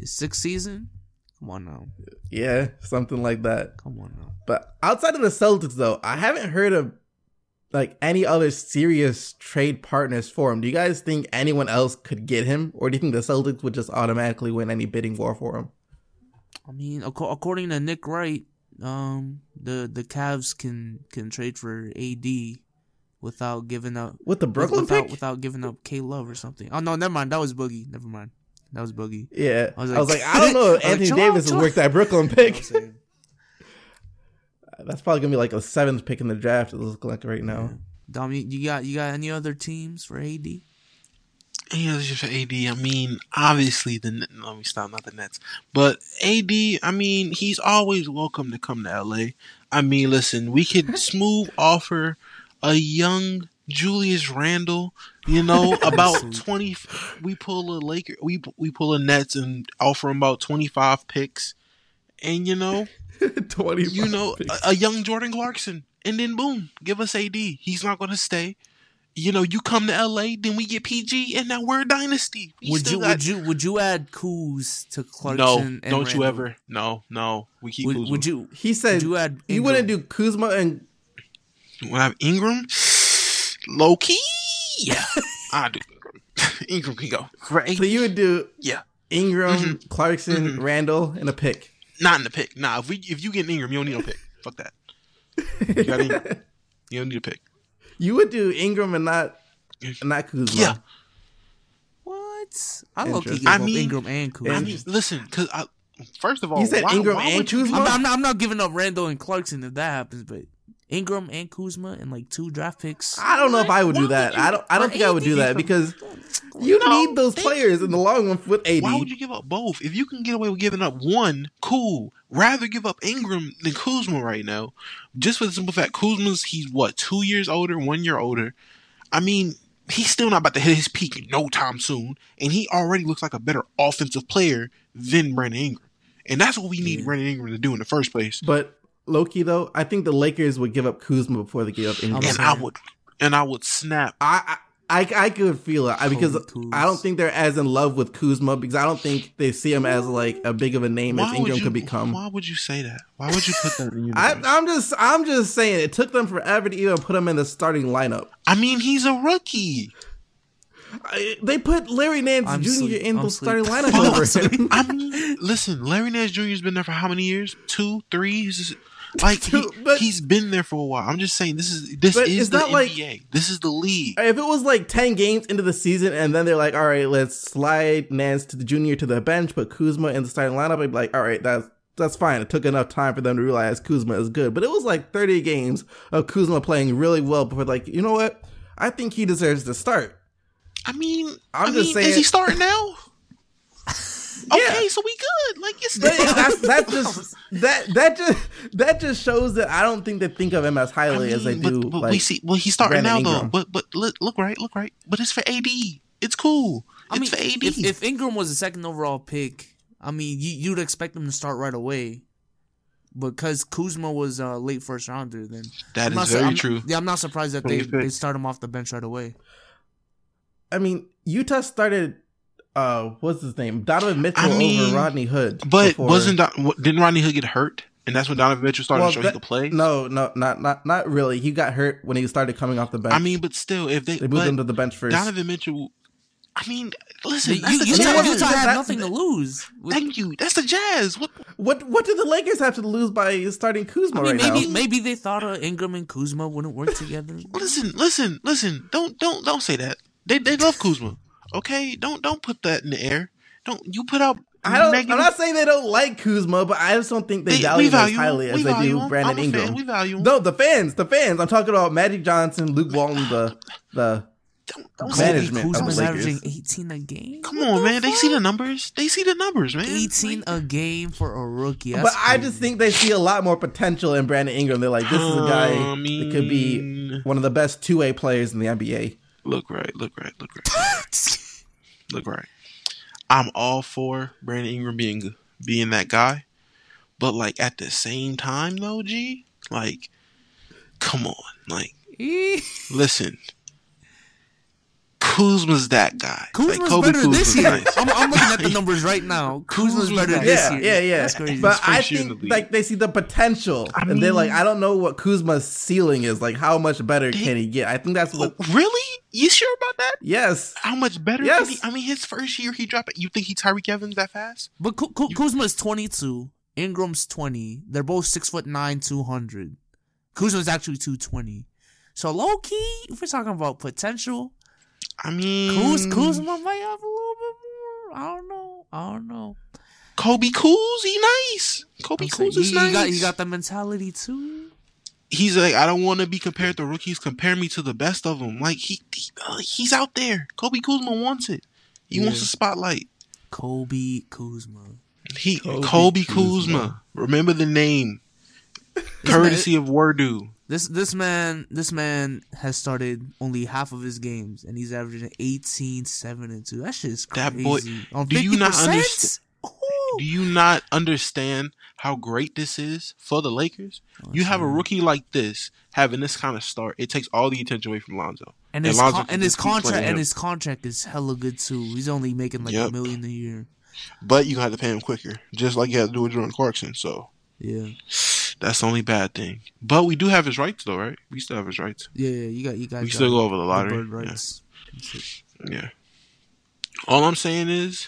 S3: his sixth season. Come on now.
S1: Yeah, something like that.
S3: Come on now.
S1: But outside of the Celtics, though, I haven't heard of like any other serious trade partners for him. Do you guys think anyone else could get him, or do you think the Celtics would just automatically win any bidding war for him?
S3: I mean, ac- according to Nick Wright, um, the the Cavs can can trade for A D without giving up
S1: With the Brooklyn
S3: without
S1: pick?
S3: without giving up K Love or something. Oh no, never mind. That was Boogie. Never mind. That was Boogie.
S1: Yeah, I
S3: I
S1: was
S3: was
S1: like,
S3: like-
S1: I, don't know if
S3: I was like,
S1: Anthony
S3: chill
S1: Davis
S3: out,
S1: has
S3: chill
S1: worked
S3: out.
S1: that Brooklyn
S3: You know
S1: pick.
S3: what I'm saying?
S1: That's probably gonna be like a seventh pick in the draft. It looks like right now.
S3: Dom, you, you got you got any other teams for A D?
S2: Yeah, this is for A D. I mean, obviously the Net- let me stop, not the Nets, but A D. I mean, he's always welcome to come to L A. I mean, listen, we could smooth offer a young Julius Randle. You know, about twenty. We pull a Laker. We we pull a Nets and offer him about twenty five picks, and you know,
S1: Twenty.
S2: you know, a, a young Jordan Clarkson, and then boom, give us A D. He's not going to stay. You know, you come to L A, then we get P G, and now we're a dynasty. We
S3: Would
S2: still
S3: you
S2: got-
S3: would you would you add Kuz to Clarkson?
S2: No,
S3: and
S2: don't you
S3: Randle?
S2: ever. No, no. We keep
S3: Would,
S2: Kuzma.
S3: would you?
S1: He said
S3: Would you add
S1: you wouldn't
S3: Ingram?
S1: do Kuzma and
S2: When I have Ingram, low key, yeah, I do. Ingram can go. Right?
S1: so you would do
S2: Yeah,
S1: Ingram,
S2: Mhm.
S1: Clarkson,
S2: Mhm.
S1: Randall, and a pick.
S2: not in the pick. Nah, if we if you get Ingram, you don't need no pick. Fuck that. You got Ingram. You don't need a pick.
S1: You would do Ingram and not not Kuzma.
S2: Yeah.
S3: What? I low key
S1: Interesting.
S3: give
S2: I
S3: up
S2: mean-
S3: Ingram and Kuz.
S2: I mean, listen, because I first of all,
S1: You said
S2: why,
S1: Ingram
S2: why
S1: and
S2: would you
S1: Kuzma?
S3: I'm
S2: give
S3: not,
S2: up-
S3: I'm not I'm not giving up Randall and Clarkson if that happens, but Ingram and Kuzma and like two draft picks.
S1: I don't know if I would do
S2: Why
S1: that.
S2: would you-
S1: I don't. I don't
S2: for
S1: think I would do
S2: A D?
S1: that because you
S2: No,
S1: need those
S2: they-
S1: players in the long run with A D.
S2: Why would you give up both? If you can get away with giving up one, cool. Rather give up Ingram than Kuzma right now. Just for the simple fact, Kuzma's, he's what, two years older, one year older. I mean, he's still not about to hit his peak no time soon. And he already looks like a better offensive player than Brandon Ingram. And that's what we need
S3: Yeah.
S2: Brandon Ingram to do in the first place.
S1: But Loki though, I think the Lakers would give up Kuzma before they give up Ingram.
S3: I'm
S2: And
S3: saying-
S2: I would, and I would snap.
S1: I, I I I could feel it I- because
S3: Holy Kuz.
S1: I don't think they're as in love with Kuzma because I don't think they see him as like a big of a name as
S2: Why would
S1: Ingram
S2: you?
S1: could become.
S2: Why would you say that? Why would you put that in your?
S1: I, I'm just I'm just saying it took them forever to even put him in the starting lineup.
S2: I mean, he's a rookie.
S1: I, they put Larry Nance
S3: I'm
S1: Junior
S3: sleep-
S1: in
S3: I'm
S1: the
S3: sleep.
S1: starting lineup
S2: I'm
S1: over
S2: sleep.
S1: him.
S2: I mean, listen, Larry Nance Junior has been there for how many years? Two, three? He's just- like he,
S1: Two, but-
S2: he's been there for a while. I'm just saying, this is this
S1: But
S2: is
S1: it's
S2: the
S1: not like-
S2: N B A. This is the league.
S1: If it was like ten games into the season and then they're like, all right, let's slide Nance to the junior to the bench, put Kuzma in the starting lineup, I'd be like, all right, that's that's fine. It took enough time for them to realize Kuzma is good. But it was like thirty games of Kuzma playing really well before like, you know what? I think he deserves to start.
S2: I mean,
S1: I'm
S2: I
S1: just
S2: mean,
S1: saying-
S2: is he starting now?
S1: Yeah.
S2: Okay, so we good. Like it's
S1: But that's, that just that that just that just shows that I don't think they think of him as
S2: I
S1: highly as they
S2: mean,
S1: do.
S2: But, but
S1: like,
S2: we see, well, he's starting
S1: Brandon
S2: now though.
S1: Ingram.
S2: But but look, look right, look right. But it's for A D. It's cool.
S3: I mean,
S2: it's for A D.
S3: if, if Ingram was the second overall pick, I mean, you, you'd expect him to start right away. Because Kuzma was a late first rounder, then
S2: that
S3: I'm
S2: is
S3: not,
S2: very
S3: I'm-
S2: true.
S3: Yeah, I'm not surprised that
S2: From
S3: they
S2: your pick.
S3: they start him off the bench right away.
S1: I mean, Utah started. Uh, what's his name? Donovan Mitchell
S2: I mean,
S1: over Rodney Hood.
S2: But
S1: before-
S2: wasn't Don, what- didn't Rodney Hood get hurt? And that's when Donovan Mitchell started to show
S1: that-
S2: he could play.
S1: No, no, not not not really. He got hurt when he started coming off the bench.
S2: I mean, but still, if they,
S1: they moved
S2: but
S1: him to the bench first.
S2: Donovan Mitchell, I mean, listen,
S3: You,
S2: that's the
S3: Utah,
S2: Jazz.
S3: Utah had
S1: That-
S3: nothing to lose.
S2: Thank you. That's the Jazz. What?
S1: What what do the Lakers have to lose by starting Kuzma
S3: I mean,
S1: right
S3: maybe
S1: now?
S3: maybe they thought uh, Ingram and Kuzma wouldn't work together.
S2: Listen, listen, listen. Don't, don't, don't say that. They, they love Kuzma. Okay, don't, don't put that in the air. Don't you put out?
S1: I don't.
S2: negative-
S1: I'm not saying they don't like Kuzma, but I just don't think they,
S2: They-
S1: value
S2: we
S1: him as
S2: value him.
S1: highly as
S2: We
S1: they
S2: value
S1: do
S2: him.
S1: Brandon
S2: I'm a
S1: Ingram.
S2: fan. We value him.
S1: No, the fans, the fans. I'm talking about Magic Johnson, Luke Walton, the the
S2: Don't, don't say
S1: management of the
S3: Kuzma's
S1: Lakers.
S3: averaging eighteen a game.
S2: Come on, man. They see the numbers. They see the numbers, man.
S3: eighteen a game for a rookie. That's
S1: But I
S3: crazy.
S1: just think they see a lot more potential in Brandon Ingram. They're like, this is a guy
S2: I
S1: that could be
S2: mean-
S1: one of the best two way players in the N B A.
S2: Look right. Look right. Look right. Look right. I'm all for Brandon Ingram being being that guy, but like at the same time, though, G, like, come on, like, listen, Kuzma's that guy.
S3: Kuzma's
S2: like, Kobe
S3: better
S2: Kuzma's
S3: this year.
S2: nice.
S3: I'm, I'm looking at the numbers right now. Kuzma's
S2: Kuzma's
S3: better
S2: nice.
S3: this
S1: Yeah,
S3: year.
S1: yeah, yeah.
S3: That's crazy.
S1: But I
S2: first year in
S1: think
S2: the league.
S1: like they see the potential,
S2: I
S1: and they're like,
S2: mean-
S1: I don't know what Kuzma's ceiling is. Like, how much better can he get? I think that's what.
S2: Really? You sure about that?
S1: Yes,
S2: How much better?
S1: Yes.
S2: Can he, I mean, his first year he dropped it. You think he Tyreek Evans that fast?
S3: But Ku- Ku- Kuzma's twenty-two. Ingram's twenty. They're both six foot nine, two hundred. Kuzma's actually two twenty. So low key, if we're talking about potential,
S2: I mean,
S3: Kuz Kuzma might have a little bit more. I don't know. I don't know.
S2: Kobe Kuz, he nice. Kobe
S3: I'm saying,
S2: Kuz is
S3: he,
S2: nice.
S3: he got he got the mentality too.
S2: He's like, I don't want to be compared to rookies. Compare me to the best of them. Like he, he uh, he's out there. Kobe Kuzma wants it. He
S3: Yeah.
S2: wants the spotlight.
S3: Kobe Kuzma.
S2: He
S1: Kobe
S2: Kobe,
S1: Kuzma.
S2: Kuzma. Remember the name. Courtesy of Wordu.
S3: This this man this man has started only half of his games and he's averaging eighteen, seven, and two. That shit is
S2: That
S3: crazy.
S2: boy-
S3: On
S2: do you not
S3: fifty percent?
S2: understand-
S3: Ooh.
S2: Do you not understand how great this is for the Lakers? You have a rookie like this having this kind of start. It takes all the attention away from Lonzo.
S3: And his
S2: Lonzo
S3: con-
S2: can
S3: and his
S2: just keep
S3: contract
S2: playing
S3: and
S2: him.
S3: his contract is hella good too. He's only making like a
S2: Yep.
S3: million a year.
S2: But you have to pay him quicker, just like you had to do with Jordan Clarkson. So
S3: Yeah,
S2: that's the only bad thing. But we do have his rights, though, right? We still have his rights.
S3: yeah, yeah. You got you guys.
S2: We
S3: got
S2: still go over the
S3: the
S2: lottery.
S3: bird rights.
S2: Yeah. All I'm saying is,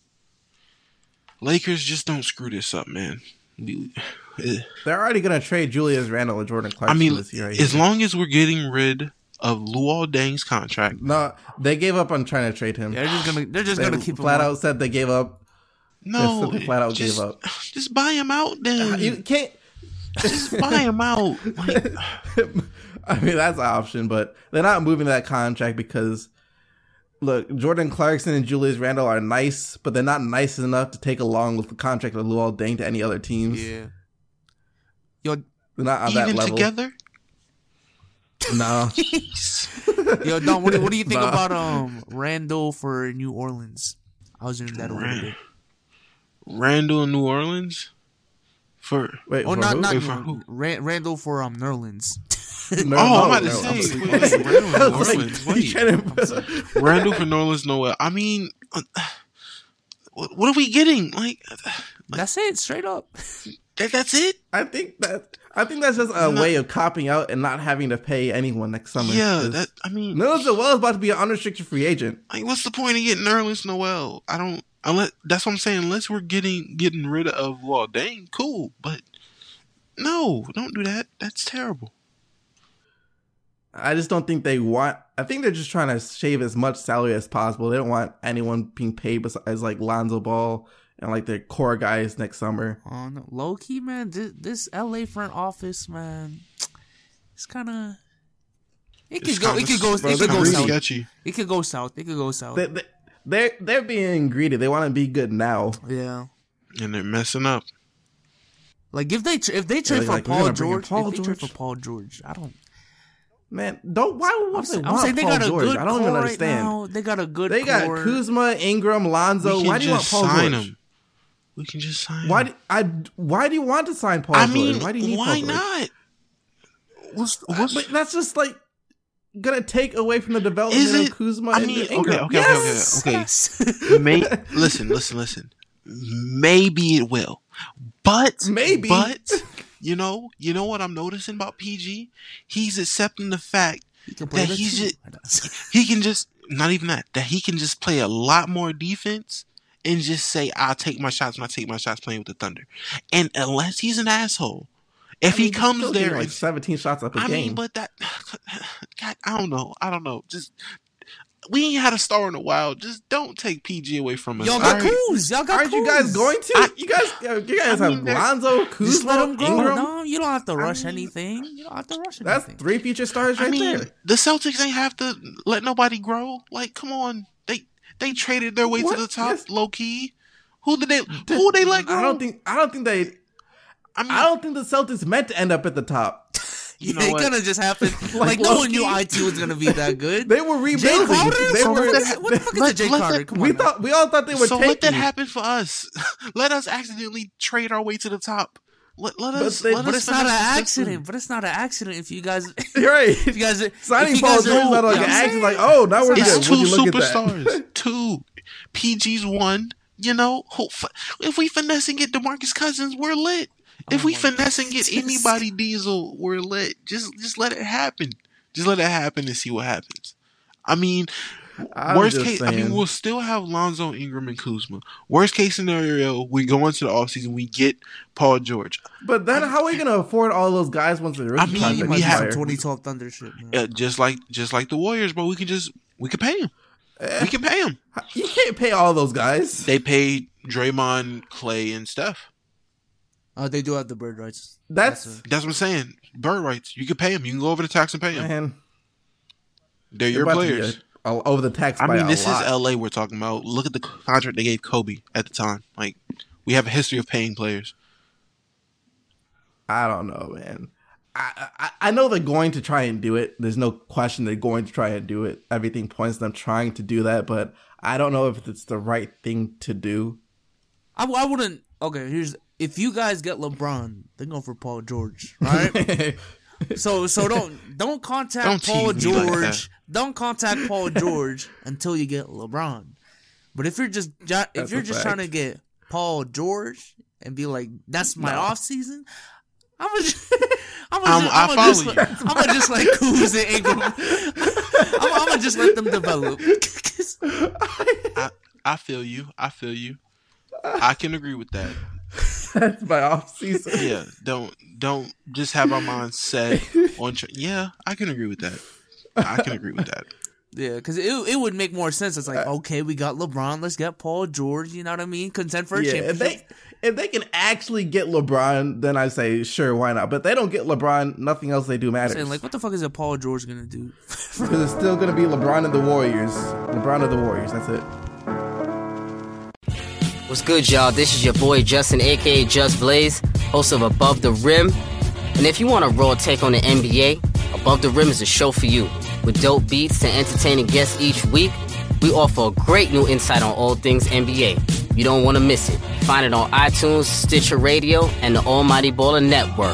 S2: Lakers just don't screw this up, man. We- eh.
S1: they're already gonna trade Julius Randle and Jordan
S2: I
S1: Clarkson
S2: mean,
S1: this year. Right
S2: as
S1: here.
S2: long as we're getting rid of Luol Deng's contract,
S1: No, they gave up on trying to trade him.
S3: They're just gonna they're just
S1: They
S3: gonna keep him
S1: flat
S3: on.
S1: out said they gave up.
S2: no,
S1: They flat out
S2: just,
S1: gave up.
S2: just buy him out then.
S1: You can't.
S2: Just buy him out. Like,
S1: I mean, that's an option, but they're not moving that contract because, look, Jordan Clarkson and Julius Randle are nice, but they're not nice enough to take along with the contract of Luol Deng to any other teams.
S3: Yeah. Yo,
S1: They're not on that
S2: even
S1: level.
S2: together.
S1: No.
S3: yo, Don, what, do- what do you think
S1: Nah.
S3: about um Randall for New Orleans? I was in that a little bit.
S2: Randall in New Orleans for.
S1: Wait,
S3: Oh,
S1: for
S3: not
S1: who?
S3: not
S2: Wait,
S3: New
S2: for
S3: Orleans.
S2: who?
S3: Ran- Randall for um Nerlens.
S1: No,
S2: Oh, I'm
S1: no,
S2: about to
S1: no,
S2: say,
S1: I'm
S2: wait,
S1: sorry.
S2: wait, wait, Randall in
S1: I
S2: New
S1: was like,
S2: Orleans.
S1: you
S2: Wait.
S1: trying to-
S2: Randall for Nolan's Noel. I mean, uh, what, what are we getting? Like,
S3: That's it, straight up.
S2: that, that's it?
S1: I think that I think that's just a
S2: No.
S1: way of copying out and not having to pay anyone next summer.
S2: Yeah,
S1: 'Cause
S2: that. I mean,
S1: Nerlens Noel is about to be an unrestricted free agent.
S2: like, what's the point of getting Nerlens Noel? I don't. Unless that's what I'm saying. Unless we're getting getting rid of well, dang, cool, but no, don't do that. That's terrible.
S1: I just don't think they want. I think they're just trying to shave as much salary as possible. They don't want anyone being paid besides like Lonzo Ball and like their core guys next summer.
S3: Oh no, low key, man. This, this L A front office, man. It's kind of. It
S2: It's
S3: could go. It
S2: kinda-
S3: could go.
S1: bro,
S3: It could
S1: they're
S3: go
S1: greedy.
S3: south.
S2: sketchy.
S3: It could go south. It could go south.
S1: They, they, they're they're being greedy. They want to be good now.
S3: Yeah.
S2: And they're messing up.
S3: Like if they tr- if they trade
S1: like,
S3: for
S1: like, we're
S3: Paul
S1: gonna bring in
S3: George,
S1: Paul
S3: if they trade
S1: George.
S3: for Paul George, I don't.
S1: Man, don't why would
S3: I'm,
S1: they
S3: saying, I'm
S1: want
S3: saying they
S1: Paul
S3: got a
S1: George?
S3: good
S1: I don't
S3: core
S1: even
S3: right
S1: understand.
S3: now. They got a good.
S1: They got
S3: core.
S1: Kuzma, Ingram, Lonzo.
S2: We can
S1: Why do you want
S2: just
S1: Paul
S2: sign
S1: George?
S2: him. We can just sign
S1: Why
S2: him.
S1: do, I why do you want to sign Paul
S2: I
S1: George?
S2: mean,
S1: why do you need
S2: why
S1: Paul George?
S2: not? What's,
S1: Uh,
S2: what's,
S1: But that's just like gonna take away from the development
S2: Is it?
S1: of Kuzma
S2: I
S1: and
S2: mean, okay,
S1: Ingram.
S2: okay,
S1: Yes!
S2: okay, okay, okay. May, listen, listen, listen. Maybe it will, but
S1: Maybe.
S2: but you know, you know what I'm noticing about P G? He's accepting the fact
S3: He can play
S2: that
S3: the
S2: he's
S3: two.
S2: just he can just not even that that he can just play a lot more defense and just say I'll take my shots when I take my shots playing with the Thunder, and unless he's an asshole, if
S1: I mean,
S2: he
S1: he's
S2: comes
S1: still
S2: there
S1: getting, like
S2: and
S1: seventeen shots up a
S2: I
S1: game.
S2: mean, but that, God, I don't know. I don't know. Just we ain't had a star in a while. Just don't take P G away from us.
S3: Y'all got
S2: Alright?
S3: Kuz. Y'all got
S1: Aren't you guys
S3: Kuz.
S1: going to?
S2: I-
S1: you guys, you guys
S2: I
S1: have
S2: mean, they're-
S1: Lonzo,
S3: Just let
S1: Kuzma,
S3: him grow.
S1: Ingram.
S3: No, you don't have to rush
S2: mean,
S3: anything. You don't have to rush
S1: That's
S3: anything.
S1: three future stars right
S2: I mean,
S1: there.
S2: the Celtics ain't have to let nobody grow. Like, come on, they they traded their way
S1: What?
S2: to the top,
S1: Yes.
S2: low key. Who did they? Who they let grow?
S1: I don't think. I don't think they.
S2: I mean,
S1: I don't think the Celtics meant to end up at the top.
S2: you know
S3: it
S2: what?
S3: gonna just happen.
S1: Like
S3: like no one knew
S1: low-key.
S3: I T was gonna be that good.
S1: They were
S3: Jay
S1: rebuilding.
S3: Crowder?
S1: They
S3: What
S1: were.
S3: the fuck- what the fuck is
S2: let-
S3: a Jay
S2: let
S3: Crowder?
S2: the-
S3: Come
S1: we
S3: on. now.
S1: thought we all thought they were
S2: so
S1: tanking.
S2: let that happen for us. Let us accidentally trade our way to the top. let, let
S1: But
S2: us.
S1: they-
S2: let
S3: But
S2: us
S3: it's not an
S2: finesse the system.
S3: accident. But it's not an accident if you guys.
S1: You're right.
S3: If you guys
S1: Signing
S3: if you
S1: Paul
S3: guys
S1: George is not like
S3: you know
S1: an
S3: what I'm
S1: accident.
S3: saying?
S1: Like, oh, now we're
S3: It's
S1: good.
S2: It's
S1: Would
S2: two
S1: you look at that?
S2: superstars. Two. P G's one. You know, hope, if we finesse and get DeMarcus Cousins, we're lit. If
S3: Oh
S2: we
S3: my
S2: finesse and get
S3: goodness.
S2: anybody Diesel, we're lit. Just just let it happen. Just let it happen and see what happens. I mean,
S1: I'm
S2: worst
S1: just
S2: case, I mean,
S1: saying.
S2: we'll still have Lonzo, Ingram, and Kuzma. Worst case scenario, we go into the offseason, we get Paul George.
S1: But then, how are we gonna afford all those guys once the rookie
S2: I mean,
S1: contracts
S3: You
S2: we
S3: might
S2: have-
S3: have
S1: expire?
S3: twenty twelve Thunder shit, man.
S2: Uh, just like just like the Warriors, but we can just we can pay him. We can pay him.
S1: You can't pay all those guys.
S2: They paid Draymond, Clay, and Steph.
S3: Uh, they do have the bird rights.
S1: That's
S3: a-
S2: That's what I'm saying. Bird rights. You can pay them. You can go over the tax and pay them.
S1: man.
S2: They're
S1: You're
S2: your
S1: about to
S2: players.
S1: get all over the tax.
S2: I
S1: by
S2: mean,
S1: a
S2: this
S1: lot.
S2: is L A we're talking about. Look at the contract they gave Kobe at the time. Like, we have a history of paying players.
S1: I don't know, man. I, I I know they're going to try and do it. There's no question they're going to try and do it. Everything points to them trying to do that, but I don't know if it's the right thing to do.
S3: I, I wouldn't. Okay, here's if you guys get LeBron, then go for Paul George, right? so so don't don't contact
S2: Don't
S3: Paul
S2: tease me like
S3: George.
S2: that.
S3: Don't contact Paul George until you get LeBron. But if you're just ju- if
S1: That's
S3: you're
S1: a
S3: just
S1: fact.
S3: trying to get Paul George and be like, that's my
S1: No.
S3: off season, I'm gonna just, I'm
S2: Um,
S3: gonna
S2: I
S3: just, I'm
S2: follow
S3: just,
S2: you.
S3: like, I'm gonna just like Kuz and Ingram. I'm, I'm gonna just let them develop.
S2: I, I feel you. I feel you. I can agree with that.
S1: That's my off season.
S2: Yeah, don't don't just have our minds set on. Tr- yeah, I can agree with that. I can agree with that.
S3: Yeah, because it it would make more sense. It's like, okay, we got LeBron, let's get Paul George. You know what I mean? Contend for a
S1: Yeah, if
S3: championship.
S1: they if they can actually get LeBron, then I say sure, why not? But if they don't get LeBron, nothing else they do matters.
S3: Saying, like, what the fuck is a Paul George gonna do?
S1: Because it's still gonna be LeBron and the Warriors. LeBron and the Warriors. That's it.
S5: What's good, y'all? This is your boy Justin, aka Just Blaze, host of Above the Rim. And if you want a raw take on the N B A, Above the Rim is a show for you. With dope beats and entertaining guests each week, we offer a great new insight on all things N B A. You don't want to miss it. Find it on iTunes, Stitcher Radio, and the Almighty Baller Network.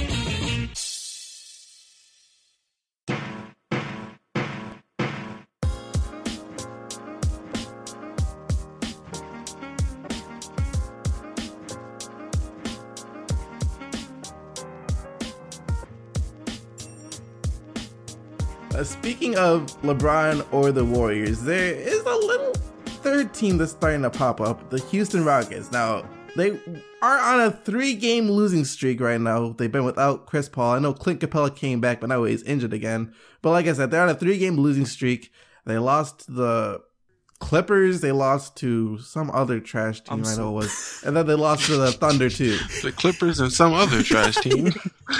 S1: Uh, speaking of LeBron or the Warriors, there is a little third team that's starting to pop up, the Houston Rockets. Now, they are on a three-game losing streak right now. They've been without Chris Paul. I know Clint Capella came back, but now he's injured again. But like I said, they're on a three-game losing streak. They lost the Clippers. They lost to some other trash team,
S3: I'm
S1: I know
S3: so-
S1: it was. And then they lost to the Thunder, too.
S2: The Clippers and some other trash team.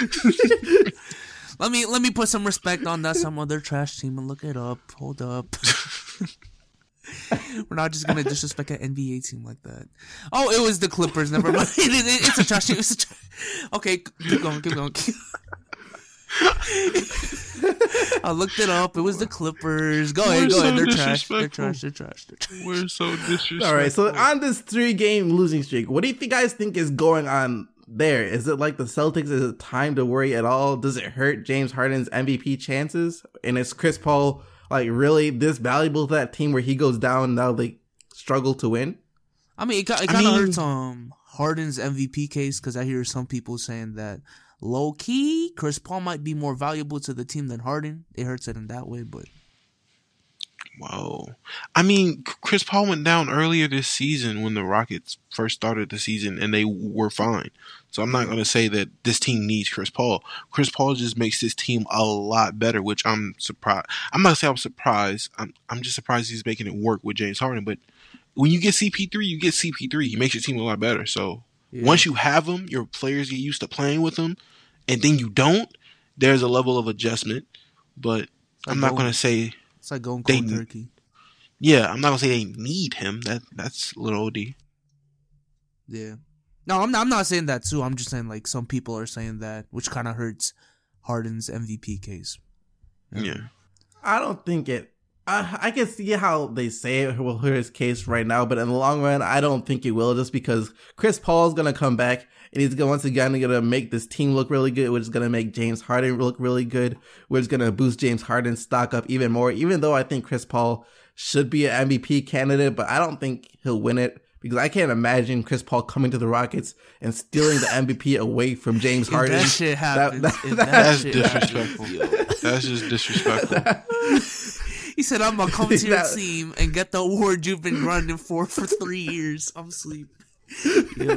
S3: Let me let me put some respect on that some other trash team and look it up. Hold up. We're not just gonna disrespect an N B A team like that. Oh, it was the Clippers. Never mind. It- it- it's a trash team. It's a tra- okay, keep going. Keep going. I looked it up. It was the Clippers. Go ahead.
S2: We're
S3: Go
S2: so
S3: ahead. They're trash. They're
S2: disrespectful.
S3: trash. They're trash. They're trash.
S2: We're so disrespectful.
S1: All right, so on this three-game losing streak, what do you think guys think is going on there? Is it like the Celtics? Is it time to worry at all? Does it hurt James Harden's M V P chances? And is Chris Paul like really this valuable to that team where he goes down now they struggle to win?
S3: I mean, it, ki- it
S2: I
S3: kind of
S2: mean-
S3: hurts um Harden's M V P case because I hear some people saying that low key Chris Paul might be more valuable to the team than Harden. It hurts it in that way, but
S2: Whoa. I mean, Chris Paul went down earlier this season when the Rockets first started the season, and they were fine. So I'm not going to say that this team needs Chris Paul. Chris Paul just makes this team a lot better, which I'm surprised. I'm not going to say I'm surprised. I'm, I'm just surprised he's making it work with James Harden. But when you get C P three, you get C P three. He makes your team a lot better. So
S3: yeah.
S2: once you have him, your players get used to playing with him, and then you don't, there's a level of adjustment. But I'm not going to say...
S3: It's like going
S2: They-
S3: cold turkey.
S2: Yeah, I'm not gonna say they need him. That that's a little O D.
S3: Yeah. No, I'm not, I'm not saying that too. I'm just saying like some people are saying that, which kind of hurts Harden's M V P case.
S2: Yeah.
S1: I don't think it Uh, I can see how they say it will hurt his case right now, but in the long run, I don't think it will, just because Chris Paul is going to come back, and he's gonna, once again going to make this team look really good, which is going to make James Harden look really good, which is going to boost James Harden's stock up even more, even though I think Chris Paul should be an M V P candidate, but I don't think he'll win it, because I can't imagine Chris Paul coming to the Rockets and stealing the M V P away from James
S3: If
S1: Harden.
S3: that shit happens.
S1: That- that-
S3: if that
S2: That's
S3: shit
S2: disrespectful.
S3: happens, yo.
S2: That's just disrespectful.
S3: He said, I'm going to come to your
S1: That-
S3: team and get the award you've been grinding for for three years. I'm asleep. Yo.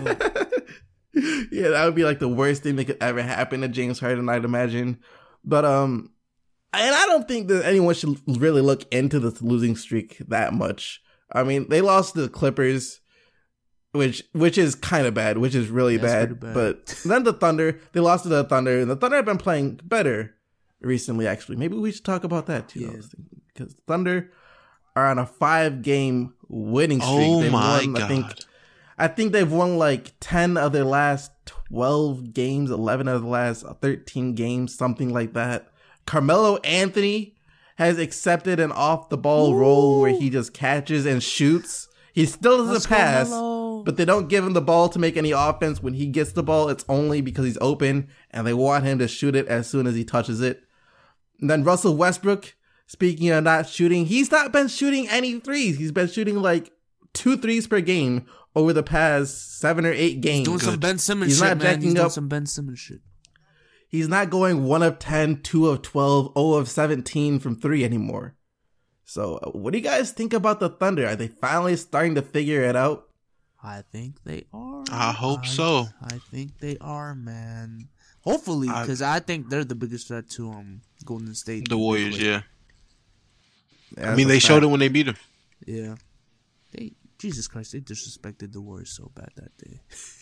S1: Yeah, that would be like the worst thing that could ever happen to James Harden, I'd imagine. But, um, and I don't think that anyone should really look into this losing streak that much. I mean, they lost to the Clippers, which which is kind of bad, which is really
S3: That's
S1: bad.
S3: pretty bad.
S1: But then the Thunder, they lost to the Thunder, and the Thunder have been playing better recently, actually. Maybe we should talk about that, too.
S3: Yeah.
S1: Because Thunder are on a five-game winning streak.
S2: Oh
S1: They've
S2: my
S1: won,
S2: god!
S1: I think, I think they've won like ten of their last twelve games, eleven of the last thirteen games, something like that. Carmelo Anthony has accepted an off-the-ball role where he just catches and shoots. He still doesn't
S3: Let's go,
S1: pass,
S3: Melo.
S1: but they don't give him the ball to make any offense. When he gets the ball, it's only because he's open, and they want him to shoot it as soon as he touches it. And then Russell Westbrook, speaking of not shooting, he's not been shooting any threes. He's been shooting like two threes per game over the past seven or eight games.
S3: Doing some Ben Simmons
S1: He's
S3: shit,
S1: not
S3: man.
S1: jacking
S3: He's doing
S1: up-
S3: some Ben Simmons shit.
S1: He's not going one of ten, two of twelve, zero of seventeen from three anymore. So, uh, what do you guys think about the Thunder? Are they finally starting to figure it out?
S3: I think they are.
S2: I hope
S3: I-
S2: so.
S3: I think they are, man. Hopefully,
S2: I-
S3: because I, think they're the biggest threat to um Golden State.
S2: The Warriors, yeah.
S1: Yeah,
S2: I mean, they showed it when they beat them.
S3: Yeah. They Jesus Christ, they disrespected the Warriors so bad that day.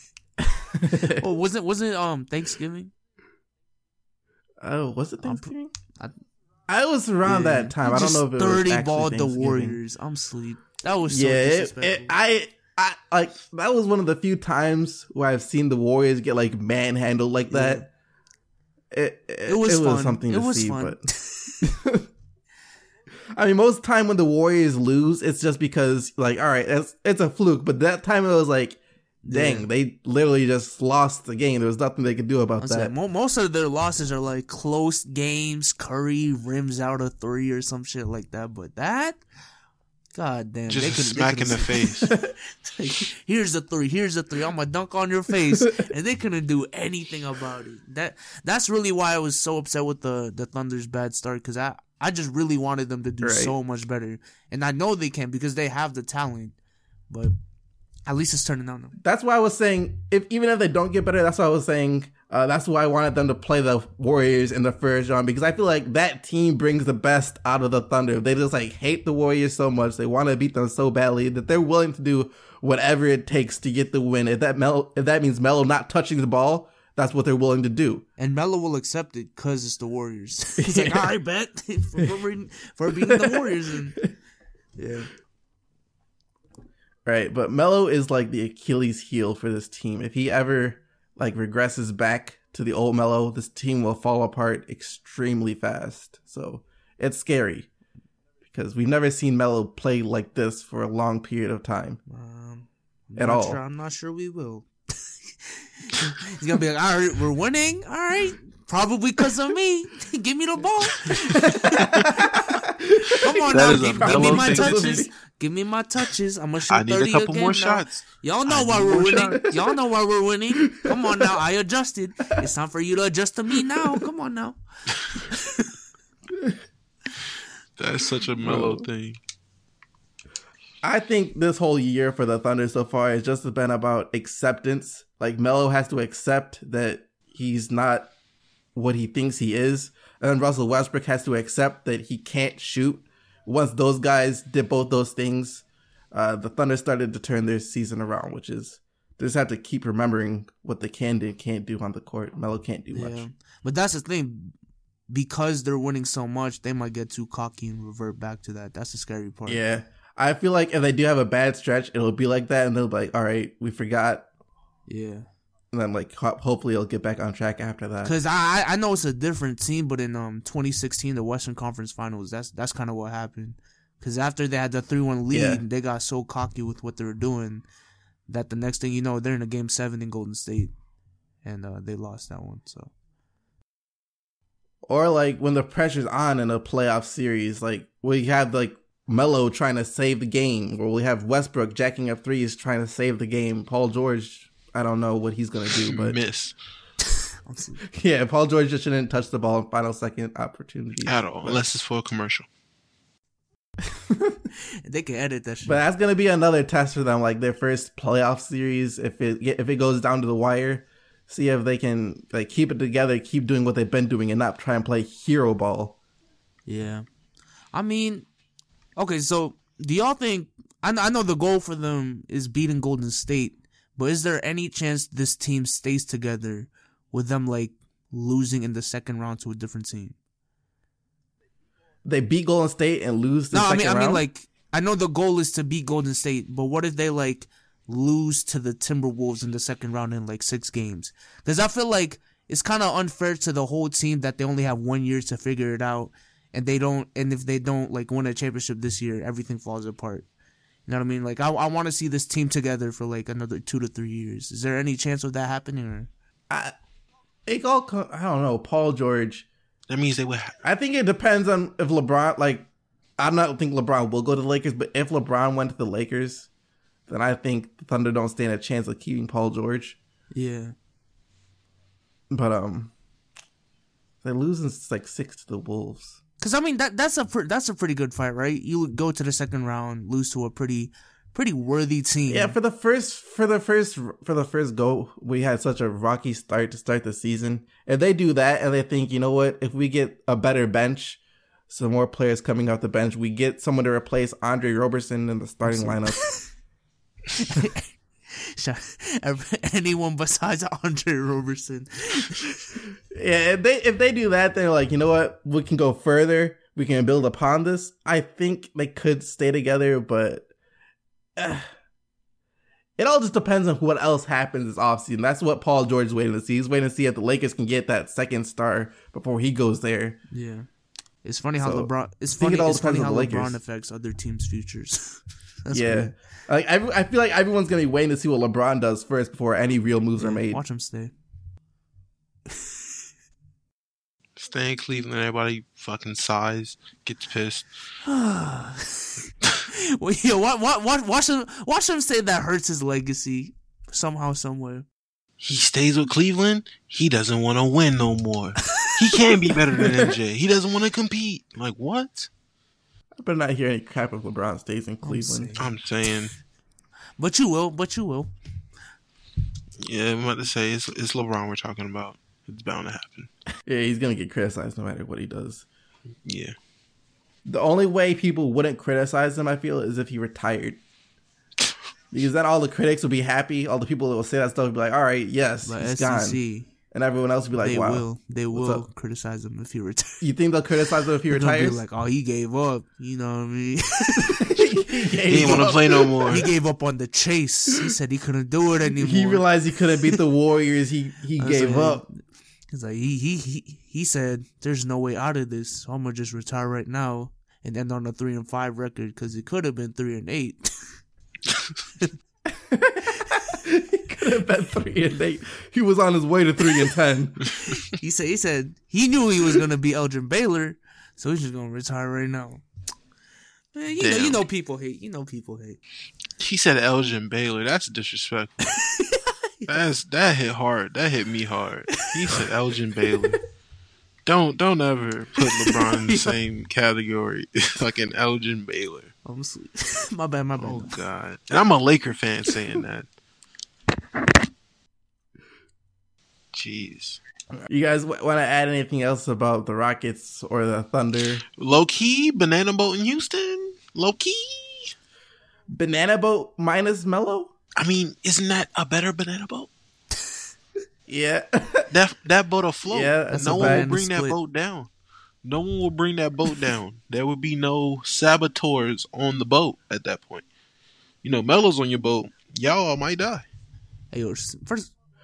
S3: Oh, wasn't wasn't um Thanksgiving?
S1: Oh, was it
S3: I'm
S1: Thanksgiving?
S3: I-
S1: I was around
S3: Yeah.
S1: that time.
S3: He
S1: I don't
S3: just
S1: know if it was
S3: thirty
S1: actually
S3: balled the
S1: Thanksgiving.
S3: Warriors. I'm sleep. That was so
S1: Yeah, it,
S3: disrespectful.
S1: it, I, I like that was one of the few times where I've seen the Warriors get like manhandled like that. It, it,
S3: It was
S1: it was
S3: fun.
S1: something
S3: It
S1: to
S3: was
S1: see,
S3: fun.
S1: but I mean, most time when the Warriors lose, it's just because like, all right, it's it's a fluke. But that time it was like, dang,
S3: Yeah.
S1: they literally just lost the game. There was nothing they could do about
S3: I'm
S1: that.
S3: saying, mo- most of their losses are like close games. Curry rims out a three or some shit like that. But that, god damn,
S2: Just
S3: they
S2: a
S3: could,
S2: smack in the face.
S3: Here's the three. Here's the three. I'm gonna dunk on your face, and they couldn't do anything about it. That that's really why I was so upset with the the Thunder's bad start, because I I just really wanted them to do
S1: Right.
S3: so much better, and I know they can because they have the talent, but at least it's turning out now.
S1: That's why I was saying, if even if they don't get better, that's why I was saying, uh, that's why I wanted them to play the Warriors in the first round, because I feel like that team brings the best out of the Thunder. They just like hate the Warriors so much, they want to beat them so badly that they're willing to do whatever it takes to get the win. If that Mel, if that means Melo not touching the ball, that's what they're willing to do.
S3: And Melo will accept it because it's the Warriors. He's like, all right, bet for, for, beating- for beating the Warriors. And yeah.
S1: Right, but Melo is like the Achilles heel for this team. If he ever like regresses back to the old Melo, this team will fall apart extremely fast. So it's scary because we've never seen Melo play like this for a long period of time.
S3: Um, I'm
S1: At
S3: not
S1: all.
S3: Sure, I'm not sure we will. He's gonna be like, all right, we're winning. All right, probably because of me. Give me the ball. Come on
S2: That
S3: now,
S2: is a
S3: give, give me
S2: Melo
S3: my
S2: thing to
S3: touches.
S1: do.
S3: Give me my touches. I'm gonna shoot
S2: I need
S3: thirty
S2: a couple
S3: again
S2: more
S3: now.
S2: shots.
S3: Y'all know
S2: I
S3: why
S2: need
S3: we're
S2: more
S3: winning.
S2: shots.
S3: Y'all know why we're winning. Come on now, I adjusted. It's time for you to adjust to me now. Come on now.
S2: That's such a mellow thing.
S1: I think this whole year for the Thunder so far has just been about acceptance. Like Melo has to accept that he's not what he thinks he is. And then Russell Westbrook has to accept that he can't shoot. Once those guys did both those things, uh, the Thunder started to turn their season around, which is they just have to keep remembering what they can do and can't do on the court. Melo can't do
S3: Yeah,
S1: much.
S3: but that's the thing. Because they're winning so much, they might get too cocky and revert back to that. That's the scary part.
S1: Yeah. I feel like if they do have a bad stretch, it'll be like that, and they'll be like, all right, we forgot.
S3: Yeah.
S1: And then, like, ho- hopefully it'll get back on track after that.
S3: Because I I know it's a different team, but in um twenty sixteen, the Western Conference Finals, that's that's kind of what happened. Because after they had the three one lead,
S1: Yeah.
S3: they got so cocky with what they were doing that the next thing you know, they're in a game seven in Golden State. And uh, they lost that one. So,
S1: Or like when the pressure's on in a playoff series, like we have like Melo trying to save the game, or we have Westbrook jacking up threes trying to save the game. Paul George, I don't know what he's gonna do, but
S2: Miss
S1: yeah, Paul George just shouldn't touch the ball in final second opportunity
S2: at all, unless it's for a commercial.
S3: they can edit that shit.
S1: But that's gonna be another test for them, like their first playoff series. If it if it goes down to the wire, see if they can like keep it together, keep doing what they've been doing, and not try and play hero ball.
S3: Yeah. I mean, okay, so do y'all think, I, I know the goal for them is beating Golden State, but is there any chance this team stays together with them, like, losing in the second round to a different team?
S1: They beat Golden State and lose the
S3: no, I
S1: second
S3: mean, I
S1: round?
S3: mean, like, I know the goal is to beat Golden State, but what if they, like, lose to the Timberwolves in the second round in, like, six games? Because I feel like it's kind of unfair to the whole team that they only have one year to figure it out. And they don't, and if they don't like win a championship this year, everything falls apart. You know what I mean? Like I, I want to see this team together for like another two to three years. Is there any chance of that happening? Or
S1: I, it all, co- I don't know. Paul George.
S2: That means they would. Ha-
S1: I think it depends on if LeBron, like, I don't think LeBron will go to the Lakers, but if LeBron went to the Lakers, then I think the Thunder don't stand a chance of keeping Paul George.
S3: yeah,
S1: But um, they're losing like six to the Wolves.
S3: because I mean that that's a pr- that's a pretty good fight, right? You would go to the second round, lose to a pretty pretty worthy team.
S1: Yeah, for the first for the first for the first go, we had such a rocky start to start the season. If they do that and they think, you know what, if we get a better bench, some more players coming off the bench, we get someone to replace Andre Roberson in the starting lineup.
S3: Anyone besides Andre Roberson.
S1: Yeah, if they if they do that, they're like, you know what, we can go further. We can build upon this. I think they could stay together, but uh, it all just depends on what else happens this offseason. That's what Paul George is waiting to see. He's waiting to see if the Lakers can get that second star before he goes there.
S3: Yeah, it's funny how
S1: So,
S3: LeBron. It's
S1: I think
S3: funny.
S1: it all
S3: It's funny
S1: depends
S3: how
S1: on the
S3: LeBron
S1: Lakers.
S3: affects other teams' futures. That's
S1: yeah,
S3: weird.
S1: like I, I feel like everyone's gonna be waiting to see what LeBron does first before any real moves are made.
S3: Watch him stay.
S2: Stay in Cleveland, everybody fucking sighs, gets pissed.
S3: Well, yeah, watch, watch, watch him. Watch him say that hurts his legacy somehow, somewhere.
S2: He stays with Cleveland. He doesn't want to win no more. He can't be better than M J. He doesn't want to compete. Like what?
S1: I better not hear any crap if LeBron stays in Cleveland.
S2: I'm saying,
S3: But you will. But you will.
S2: yeah, I'm about to say it's it's LeBron we're talking about. It's bound to happen.
S1: Yeah, he's gonna get criticized no matter what he does.
S2: Yeah.
S1: The only way people wouldn't criticize him, I feel, is if he retired. Because then all the critics will be happy. All the people that will say that stuff will be like, all right, yes,
S3: But
S1: he's
S3: S E C,
S1: gone. And everyone else will be like,
S3: they
S1: wow.
S3: will. They
S1: what's
S3: will
S1: up?
S3: criticize him if he retires.
S1: You think they'll criticize him if he
S3: They're gonna be
S1: retires?
S3: like, oh, he gave up. You know what I mean?
S1: he
S2: He didn't want to play no more.
S3: He gave up on the chase. He said he couldn't do it anymore.
S1: He realized he couldn't beat the Warriors. He he
S3: I
S1: gave
S3: said,
S1: up.
S3: He's like, he, he he he said, "There's no way out of this. So I'm gonna just retire right now and end on a three and five record because it could have been three and eight."
S1: He could have been three and eight. He was on his way to three and ten.
S3: he said he said he knew he was gonna be Elgin Baylor, so he's just gonna retire right now. Man, you know,
S2: Damn.
S3: you know people hate. You know people hate.
S2: He said Elgin Baylor. That's disrespectful. That's that hit hard. That hit me hard. He said Elgin Baylor. Don't don't ever put LeBron in the same category. Fucking Elgin Baylor.
S3: I'm asleep. my bad. My bad.
S2: Oh God. And I'm a Laker fan saying that. Jeez.
S1: You guys w- want to add anything else about the Rockets or the Thunder?
S2: Low key, banana boat in Houston. Low key.
S1: Banana boat minus Melo?
S2: I mean, isn't that a better banana boat?
S1: Yeah.
S2: That that boat afloat.
S1: Yeah, that's
S2: no
S1: a
S2: one will
S1: bad
S2: bring that
S3: split.
S2: boat down. No one will bring that boat down. There would be no saboteurs on the boat at that point. You know, Melo's on your boat. Y'all might die.
S3: Hey, yo, first,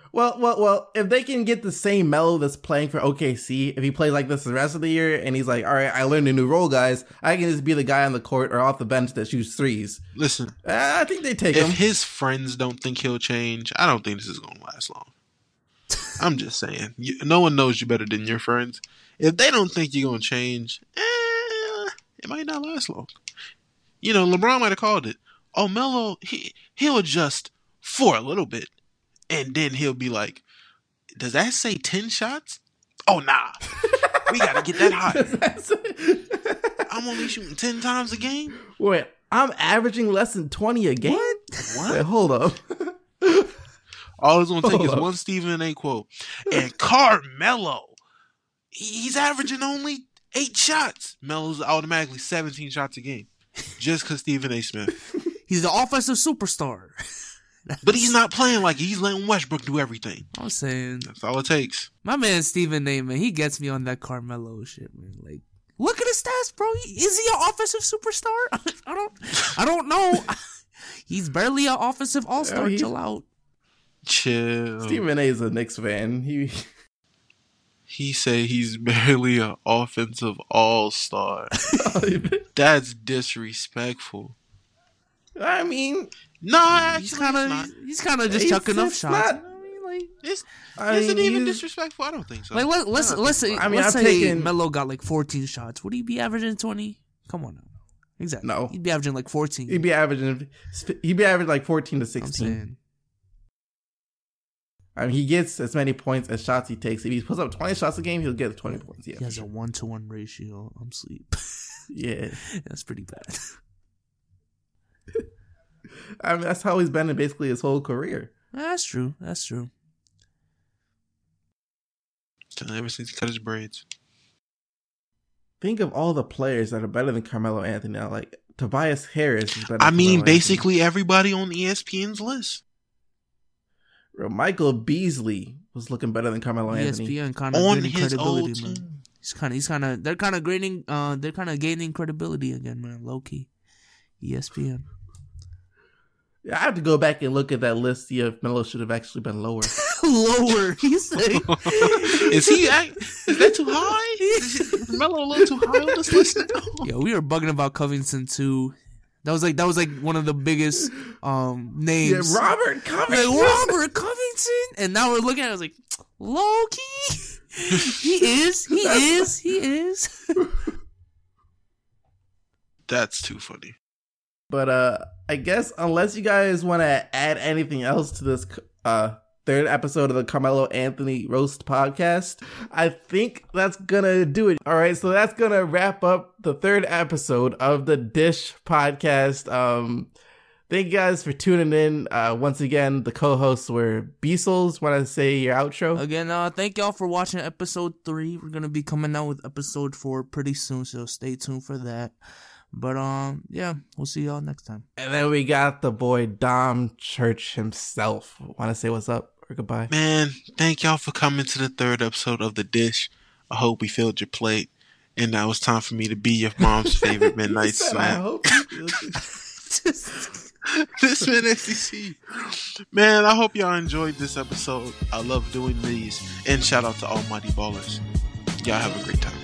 S1: Well, well, well, if they can get the same Melo that's playing for O K C, if he plays like this the rest of the year and he's like, all right, I learned a new role, guys, I can just be the guy on the court or off the bench that shoots threes.
S2: Listen,
S1: uh, I think they take
S2: if
S1: him.
S2: If his friends don't think he'll change, I don't think this is going to last long. I'm just saying. You, no one knows you better than your friends. If they don't think you're going to change, eh, it might not last long. You know, LeBron might have called it. Oh, Melo, he, he'll adjust for a little bit. And then he'll be like, does that say ten shots? Oh, nah. We got to get that high. I'm only shooting ten times a game?
S1: Wait, I'm averaging less than twenty a game?
S2: What? What?
S1: Wait, hold up.
S2: All it's going to take
S1: hold
S2: is
S1: up.
S2: one Stephen A. quote. And Carmelo, he's averaging only eight shots. Melo's automatically seventeen shots a game. Just because Stephen A. Smith.
S3: He's the offensive superstar.
S2: But he's not playing like it. He's letting Westbrook do everything.
S3: I'm saying.
S2: That's all it takes.
S3: My man Stephen A, man, he gets me on that Carmelo shit, man. Like, look at his stats, bro. Is he an offensive superstar? I don't I don't know. He's barely an offensive all-star.
S1: Yeah,
S3: Chill out.
S2: Chill.
S1: Stephen A is a Knicks fan. He
S2: He say he's barely an offensive all-star. That's disrespectful.
S1: I mean,
S2: no, actually,
S3: he's kind of he's kind of just
S1: It's-
S3: chucking up
S1: it's
S3: shots.
S1: not-
S3: I mean, like,
S2: It's,
S1: I
S2: is it
S1: mean,
S2: even
S1: he's-
S2: disrespectful? I don't think so.
S3: like let, let's
S2: No,
S3: let's say
S1: I mean,
S3: let's
S1: I'm
S3: say
S1: taking-
S3: Melo got like fourteen shots. Would he be averaging twenty? Come on now. Exactly.
S1: No.
S3: He'd be averaging like fourteen.
S1: he'd be averaging he'd be averaging like fourteen to
S3: I'm
S1: sixteen.
S3: saying.
S1: I mean, he gets as many points as shots he takes. If he puts up twenty shots a game, he'll get twenty points. Yeah,
S3: He has a one to one ratio. I'm sleep.
S1: yeah.
S3: That's pretty bad.
S1: I mean, that's how he's been in basically his whole career.
S3: That's true. That's true.
S2: Ever since he cut his braids.
S1: Think of all the players that are better than Carmelo Anthony now. Like Tobias Harris is better.
S2: I
S1: than
S2: mean,
S1: Carmelo
S2: basically everybody on E S P N's list.
S1: Anthony. Michael Beasley was looking better than Carmelo
S3: E S
S1: Anthony.
S3: P N kind of
S2: On
S3: gaining
S2: his old
S3: credibility, man.
S2: team.
S3: He's kind of he's kind of they're kind of gaining uh they're kind of gaining credibility again, man. Low key. E S P N.
S1: I have to go back and look at that list. See if Melo should have actually been lower.
S3: Lower. He's saying.
S2: Is he? act- Is that too high? Is Melo a little too high on this list now?
S3: Yo, we were bugging about Covington too. That was like that was like one of the biggest um
S1: yeah,
S3: names.
S1: Robert Covington.
S3: Like Robert Covington, and now we're looking at it, I was like, low key. He is. He is. He is.
S2: That's too funny.
S1: But uh, I guess unless you guys want to add anything else to this uh third episode of the Carmelo Anthony Roast Podcast, I think that's gonna do it. All right, so that's gonna wrap up the third episode of the Dish Podcast. Um, thank you guys for tuning in. Uh, once again, the co-hosts were Beasels. Want to say your outro?
S3: Again, uh, thank y'all for watching episode three. We're gonna be coming out with episode four pretty soon, so stay tuned for that. But um, yeah, we'll see y'all next time.
S1: And then we got the boy Dom Church himself. Want to say what's up or goodbye?
S2: Man, thank y'all for coming to the third episode of The Dish. I hope we filled your plate. And now it's time for me to be your mom's favorite midnight
S1: Said, I
S2: snack.
S1: hope you feel-
S2: This man S E C. Man, I hope y'all enjoyed this episode. I love doing these. And shout out to Almighty Ballers. Y'all have a great time.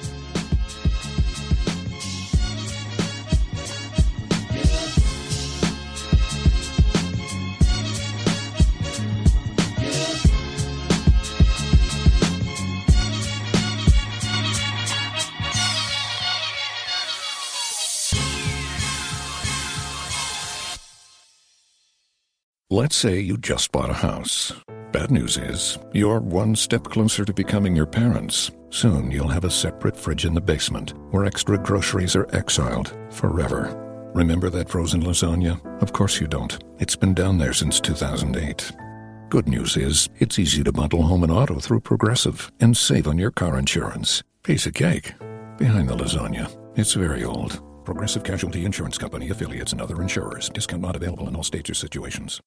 S6: Let's say you just bought a house. Bad news is, you're one step closer to becoming your parents. Soon you'll have a separate fridge in the basement, where extra groceries are exiled forever. Remember that frozen lasagna? Of course you don't. It's been down there since two thousand eight. Good news is, it's easy to bundle home and auto through Progressive and save on your car insurance. Piece of cake. Behind the lasagna, it's very old. Progressive Casualty Insurance Company, affiliates, and other insurers. Discount not available in all states or situations.